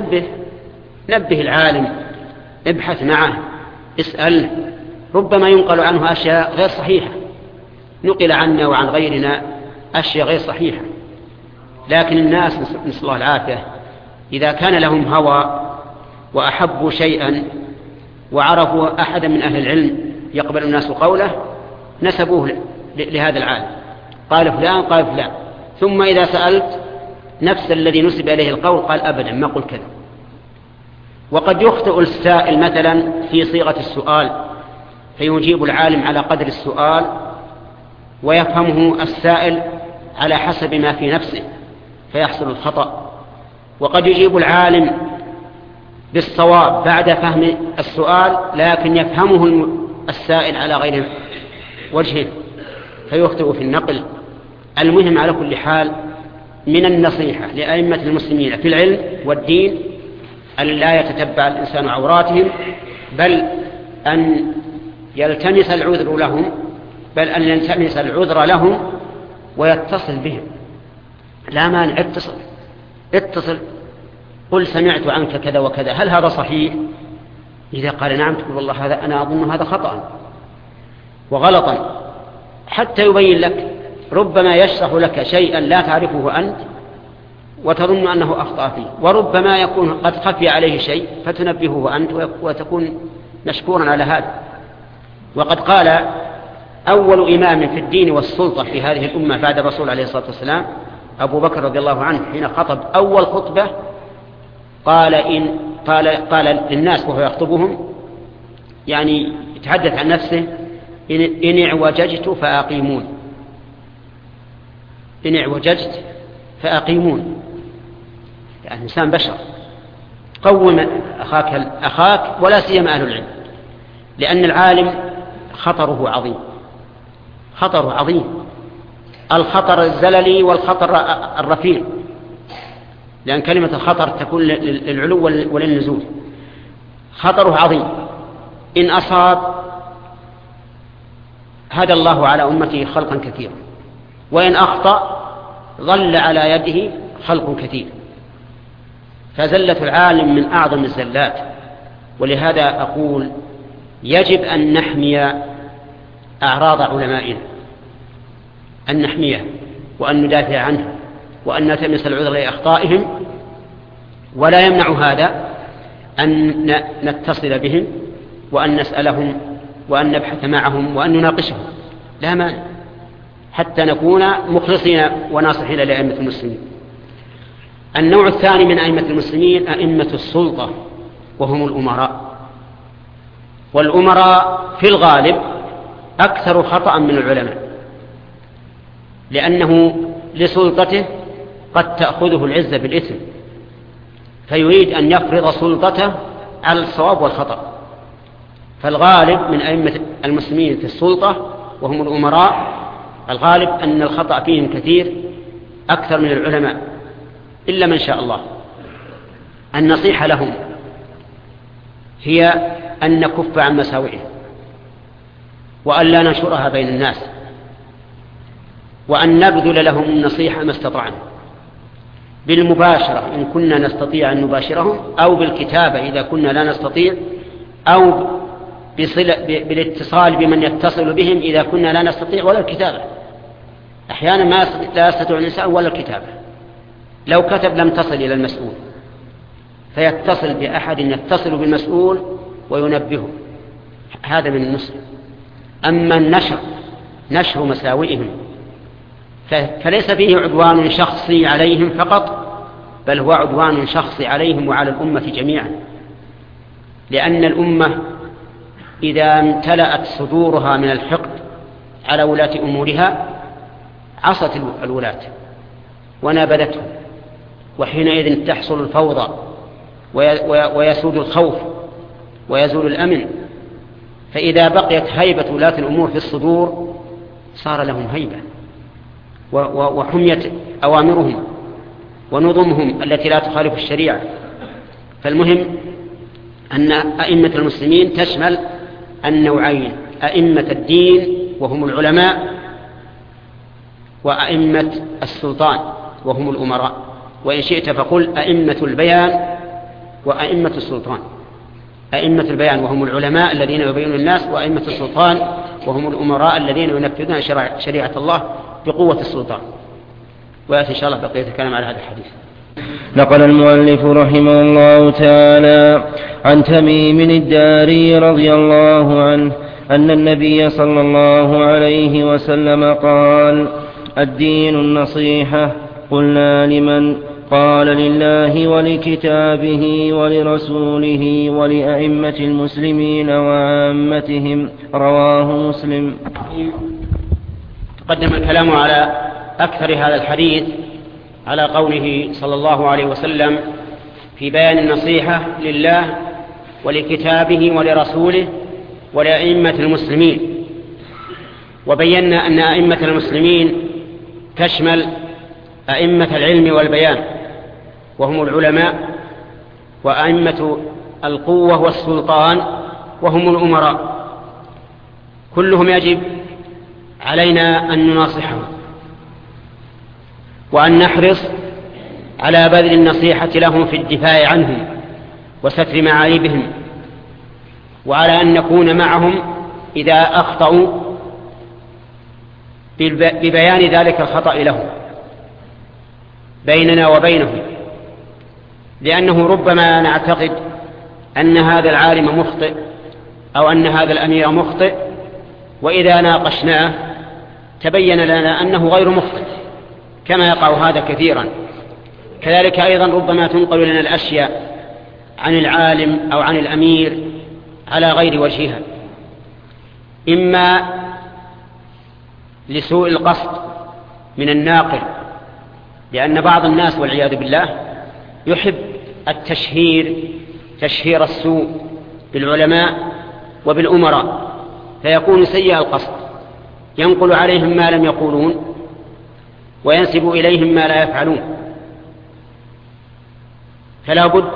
نبه العالم، ابحث معه، اسأل. ربما ينقل عنه أشياء غير صحيحة، نقل عنا وعن غيرنا أشياء غير صحيحة، لكن الناس نسأل الله العافية إذا كان لهم هوى وأحبوا شيئا وعرفوا أحدا من أهل العلم يقبل الناس قوله نسبوه لهذا العالم، قال فلان، ثم إذا سألت نفس الذي نسب إليه القول قال أبدا ما قل كذا. وقد يخطئ السائل مثلا في صيغة السؤال فيجيب العالم على قدر السؤال ويفهمه السائل على حسب ما في نفسه فيحصل الخطأ. وقد يجيب العالم بالصواب بعد فهم السؤال لكن يفهمه السائل على غير وجهه فيخطئ في النقل. المهم على كل حال من النصيحة لأئمة المسلمين في العلم والدين أن لا يتتبع الإنسان عوراتهم، بل أن يلتمس العذر لهم ويتصل بهم. لا مانع، اتصل، قل سمعت عنك كذا وكذا، هل هذا صحيح؟ إذا قال نعم تقول والله هذا أنا أظن هذا خطأ وغلطا، حتى يبين لك. ربما يشرح لك شيئا لا تعرفه أنت وتظن أنه أخطأ فيه، وربما يكون قد خفي عليه شيء فتنبهه أنت وتكون مشكورا على هذا. وقد قال أول إمام في الدين والسلطة في هذه الأمة بعد الرسول عليه الصلاة والسلام أبو بكر رضي الله عنه حين خطب أول خطبة قال للناس وهو يخطبهم، يعني يتحدث عن نفسه: إن اعوججت فأقيمون، إن اعوججت فأقيمون. يعني إنسان بشر، قوم أخاك ولا سيما أهل العلم، لأن العالم خطره عظيم، الخطر الزللي والخطر الرفيع، لأن كلمة الخطر تكون للعلو وللنزول. خطره عظيم، إن أصاب هدى الله على أمته خلقا كثيرا، وإن أخطأ ظل على يده خلق كثير. فزلة العالم من أعظم الزلات، ولهذا أقول يجب أن نحمي أعراض علمائنا، أن نحميها وأن ندافع عنها وأن نلتمس العذر لأخطائهم، ولا يمنع هذا أن نتصل بهم وأن نسألهم وأن نبحث معهم وأن نناقشهم، لا مانع، حتى نكون مخلصين وناصحين لأئمة المسلمين. النوع الثاني من أئمة المسلمين أئمة السلطة، وهم الأمراء. والأمراء في الغالب أكثر خطأ من العلماء، لأنه لسلطته قد تأخذه العزة بالإثم، فيريد أن يفرض سلطته على الصواب والخطأ. فالغالب من أئمة المسلمين في السلطة وهم الأمراء، الغالب أن الخطأ فيهم كثير أكثر من العلماء، إلا من شاء الله. النصيحة لهم هي أن نكف عن مساوئهم، وأن لا ننشرها بين الناس، وأن نبذل لهم النصيحة ما استطعنا. بالمباشرة إن كنا نستطيع أن نباشرهم، أو بالكتابة إذا كنا لا نستطيع، أو بالاتصال بمن يتصل بهم إذا كنا لا نستطيع، ولا الكتابة. أحيانا لا يستطيع الإنسان ولا الكتابة، لو كتب لم تصل إلى المسؤول، فيتصل بأحد يتصل بالمسؤول وينبهه، هذا من النصح. أما نشر مساوئهم فليس فيه عدوان شخصي عليهم فقط، بل هو عدوان شخصي عليهم وعلى الأمة جميعا، لأن الأمة إذا امتلأت صدورها من الحقد على ولاة أمورها عصت الولاة ونابذتهم، وحينئذ تحصل الفوضى ويسود الخوف ويزول الأمن. فإذا بقيت هيبة ولاة الأمور في الصدور صار لهم هيبة، وحميت أوامرهم ونظمهم التي لا تخالف الشريعة. فالمهم أن أئمة المسلمين تشمل النوعين: أئمة الدين وهم العلماء، وأئمة السلطان وهم الأمراء، وإن شئت فقل أئمة البيان وأئمة السلطان. أئمة البيان وهم العلماء الذين يبينون الناس، وأئمة السلطان وهم الأمراء الذين ينفذون شريعة الله بقوة السلطان. ويأتي إن شاء الله بقية الكلام على هذا الحديث.
نقل المؤلف رحمه الله تعالى عن تميم الداري رضي الله عنه أن النبي صلى الله عليه وسلم قال: الدين النصيحة. قلنا: لمن؟ قال: لله ولكتابه ولرسوله ولأئمة المسلمين وعامتهم. رواه مسلم.
تقدم الكلام على أكثر هذا الحديث على قوله صلى الله عليه وسلم في بيان النصيحة لله ولكتابه ولرسوله ولأئمة المسلمين. وبينا أن أئمة المسلمين تشمل أئمة العلم والبيان وهم العلماء، وأئمة القوة والسلطان وهم الأمراء. كلهم يجب علينا أن نناصحهم وأن نحرص على بذل النصيحة لهم في الدفاع عنهم وستر معايبهم، وعلى أن نكون معهم إذا أخطأوا ببيان ذلك الخطأ لهم بيننا وبينهم، لأنه ربما نعتقد أن هذا العالم مخطئ أو أن هذا الأمير مخطئ، وإذا ناقشناه تبين لنا أنه غير مخطئ، كما يقع هذا كثيرا. كذلك أيضا ربما تنقل لنا الأشياء عن العالم أو عن الأمير على غير وجهها، إما لسوء القصد من الناقل، لأن بعض الناس والعياذ بالله يحب تشهير السوء بالعلماء وبالأمراء، فيكون سيء القصد، ينقل عليهم ما لم يقولون وينسب إليهم ما لا يفعلون. فلا بد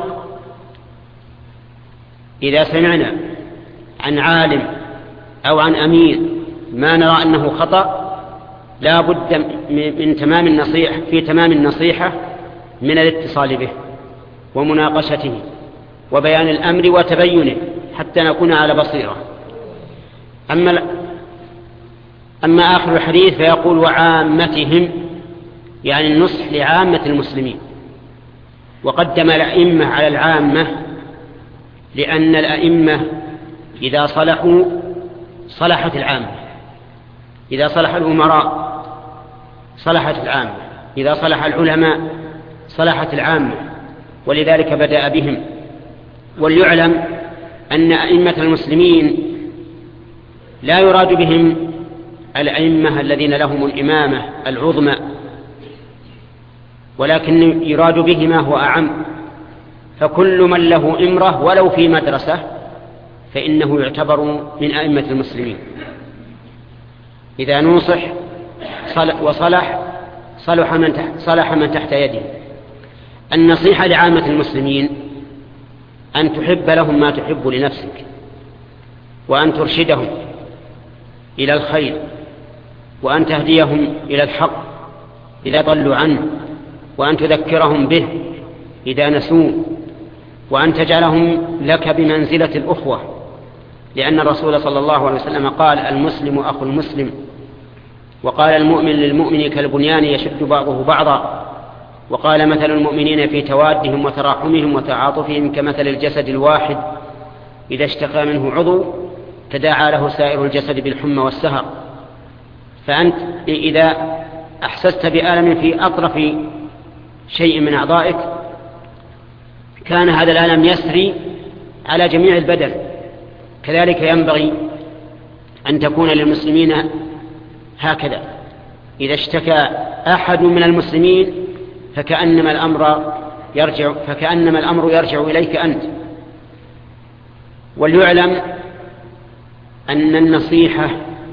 إذا سمعنا عن عالم أو عن أمير ما نرى أنه خطأ، لا بد من تمام النصيحة من الاتصال به ومناقشته وبيان الأمر وتبينه حتى نكون على بصيرة. أما آخر الحديث فيقول: وعامتهم، يعني النصح لعامة المسلمين، وقدم الأئمة على العامة، لأن الأئمة إذا صلحوا صلحت العامة، إذا صلح الأمراء صلحت العامة، إذا صلح العلماء صلحت العامة، ولذلك بدأ بهم. وليعلم أن أئمة المسلمين لا يراد بهم الأئمة الذين لهم الإمامة العظمى، ولكن يراد به ما هو أعم. فكل من له إمرة ولو في مدرسة فإنه يعتبر من أئمة المسلمين. إذا نوصح وصلح صلح من تحت يده. النصيحة لعامة المسلمين أن تحب لهم ما تحب لنفسك، وأن ترشدهم إلى الخير، وأن تهديهم إلى الحق إذا ضلوا عنه، وأن تذكرهم به إذا نسوا، وأن تجعلهم لك بمنزلة الأخوة، لأن الرسول صلى الله عليه وسلم قال: المسلم أخو المسلم، وقال: المؤمن للمؤمن كالبنيان يشد بعضه بعضا، وقال: مثل المؤمنين في توادهم وتراحمهم وتعاطفهم كمثل الجسد الواحد إذا اشتكى منه عضو تداعى له سائر الجسد بالحمى والسهر. فأنت إذا أحسست بألم في أطرف شيء من أعضائك كان هذا الألم يسري على جميع البدن. كذلك ينبغي أن تكون للمسلمين هكذا، إذا اشتكى أحد من المسلمين فكأنما الأمر يرجع إليك أنت. وليعلم أن النصيحة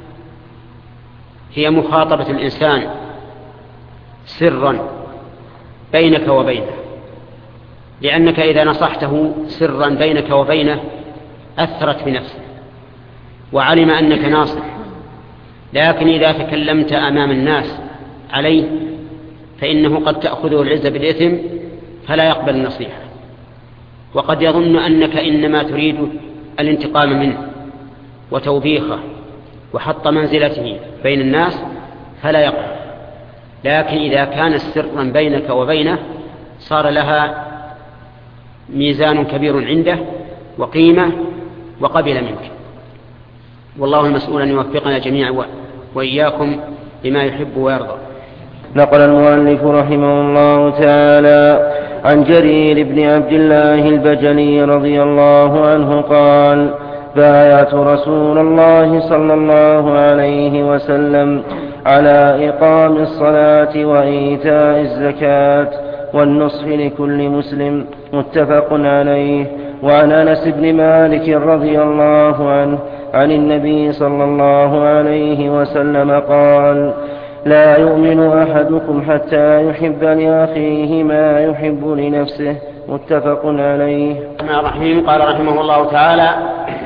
هي مخاطبة الإنسان سرا بينك وبينه، لأنك إذا نصحته سرا بينك وبينه أثرت بنفسه وعلم أنك ناصح. لكن إذا تكلمت أمام الناس عليه فإنه قد تأخذه العزة بالإثم فلا يقبل النصيحة، وقد يظن أنك إنما تريد الانتقام منه وتوبيخه وحط منزلته بين الناس فلا يقبل. لكن إذا كان سرا بينك وبينه صار لها ميزان كبير عنده وقيمة وقبل منك. والله المسؤول أن يوفقنا جميعا وإياكم لما يحب ويرضى.
نقل المؤلف رحمه الله تعالى عن جرير بن عبد الله البجلي رضي الله عنه قال: بايعت رسول الله صلى الله عليه وسلم على إقام الصلاة وإيتاء الزكاة والنصح لكل مسلم، متفق عليه. وعن أنس بن مالك رضي الله عنه عن النبي صلى الله عليه وسلم قال: لا يؤمن أحدكم حتى يحب لأخيه ما يحب لنفسه، متفق عليه.
الرحيم. قال رحمه الله تعالى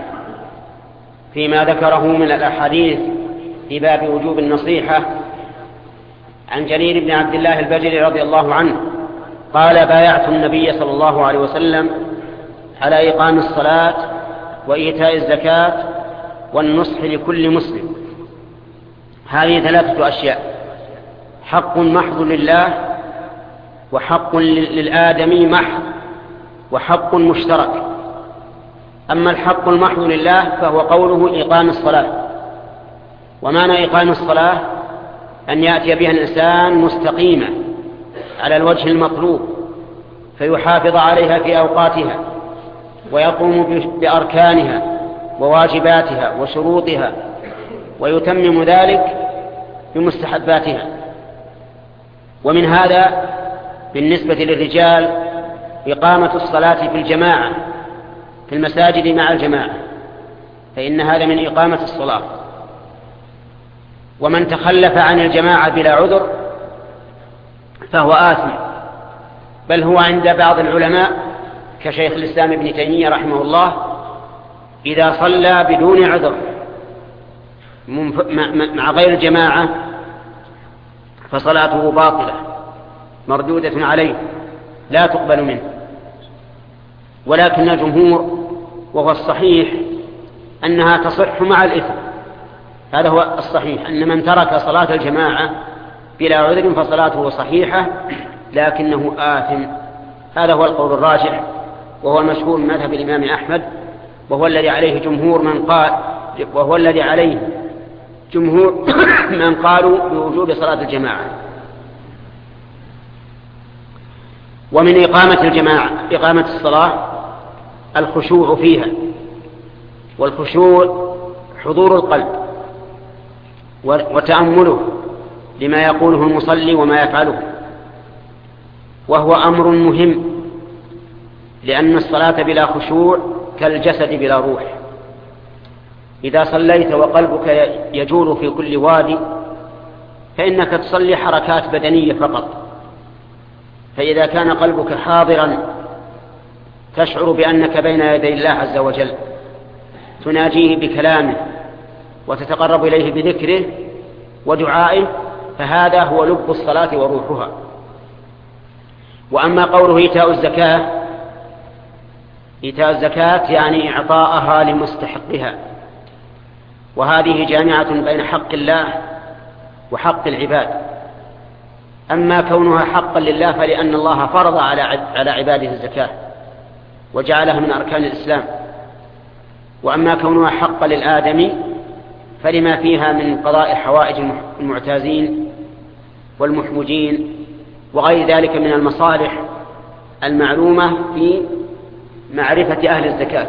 فيما ذكره من الأحاديث في باب وجوب النصيحة عن جرير بن عبد الله البجلي رضي الله عنه قال: بايعت النبي صلى الله عليه وسلم على إقام الصلاة وإيتاء الزكاة والنصح لكل مسلم. هذه ثلاثة أشياء: حق محض لله، وحق للآدمي محض، وحق مشترك. أما الحق المحض لله فهو قوله إقام الصلاة. ومعنى إقام الصلاة أن يأتي بها الإنسان مستقيمة على الوجه المطلوب فيحافظ عليها في أوقاتها ويقوم بأركانها وواجباتها وشروطها ويتمم ذلك بمستحباتها. ومن هذا بالنسبة للرجال إقامة الصلاة في الجماعة في المساجد مع الجماعة، فإن هذا من إقامة الصلاة. ومن تخلف عن الجماعة بلا عذر فهو آثم، بل هو عند بعض العلماء كشيخ الإسلام ابن تيمية رحمه الله إذا صلى بدون عذر مع غير الجماعة فصلاته باطلة مردودة عليه لا تقبل منه. ولكن الجمهور وهو الصحيح أنها تصح مع الإثم. هذا هو الصحيح، أن من ترك صلاة الجماعة بلا عذر فصلاته صحيحة لكنه آثم. هذا هو القول الراجح وهو المشهور من مذهب الإمام أحمد، وهو الذي عليه جمهور من قالوا بوجوب صلاة الجماعة. ومن إقامة الصلاة الخشوع فيها، والخشوع حضور القلب وتأمله لما يقوله المصلي وما يفعله، وهو أمر مهم، لأن الصلاة بلا خشوع كالجسد بلا روح. إذا صليت وقلبك يجول في كل وادي فإنك تصلي حركات بدنية فقط. فإذا كان قلبك حاضرا تشعر بأنك بين يدي الله عز وجل تناجيه بكلامه وتتقرب إليه بذكره ودعائه، فهذا هو لب الصلاة وروحها. وأما قوله إيتاء الزكاة يعني إعطاءها لمستحقها، وهذه جامعة بين حق الله وحق العباد. أما كونها حقا لله فلأن الله فرض على عباده الزكاة وجعلها من أركان الإسلام. وأما كونها حقا للآدمي فلما فيها من قضاء حوائج المعتازين والمحموجين وغير ذلك من المصالح المعلومة في معرفة أهل الزكاة.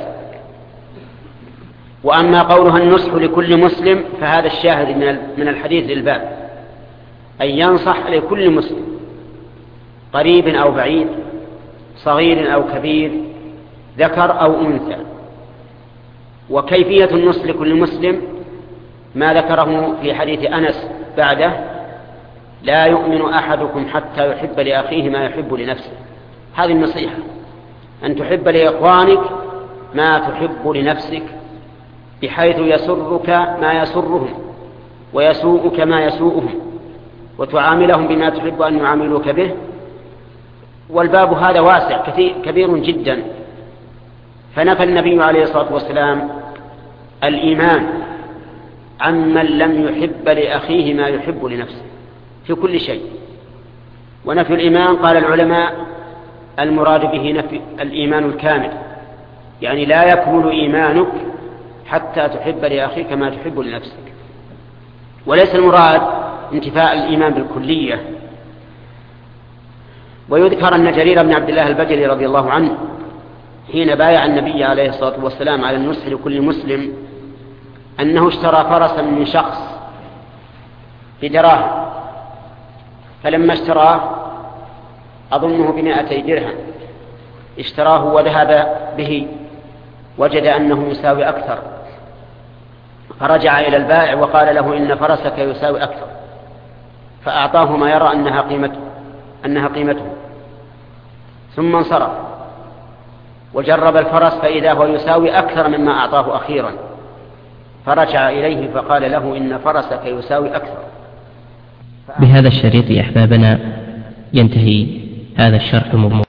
وأما قولها النصح لكل مسلم فهذا الشاهد من الحديث للباب، أن ينصح لكل مسلم قريب أو بعيد، صغير أو كبير، ذكر أو أنثى. وكيفية النصح لكل مسلم ما ذكره في حديث أنس بعده: لا يؤمن أحدكم حتى يحب لأخيه ما يحب لنفسه. هذه النصيحة، أن تحب لإخوانك ما تحب لنفسك، بحيث يسرك ما يسرهم ويسوءك ما يسوءهم، وتعاملهم بما تحب أن يعاملوك به. والباب هذا واسع كبير جدا. فنفى النبي عليه الصلاة والسلام الإيمان عمن لم يحب لأخيه ما يحب لنفسه في كل شيء. ونفي الإيمان قال العلماء المراد به نفي الإيمان الكامل، يعني لا يكمل إيمانك حتى تحب لأخيك ما تحب لنفسك. وليس المراد انتفاء الإيمان بالكلية. ويذكر أن جرير بن عبد الله البجلي رضي الله عنه حين بايع النبي عليه الصلاة والسلام على النصح لكل مسلم أنه اشترى فرسا من شخص بدراهم، فلما اشتراه أظنه ب200 درهم، اشتراه وذهب به وجد أنه يساوي أكثر، فرجع إلى البائع وقال له إن فرسك يساوي أكثر، فأعطاه ما يرى أنها قيمته، ثم انصرف وجرب الفرس فإذا هو يساوي أكثر مما أعطاه أخيرا، فرجع إليه فقال له إن فرسك يساوي أكثر.
بهذا الشريط يا أحبابنا ينتهي هذا الشرح المضمون.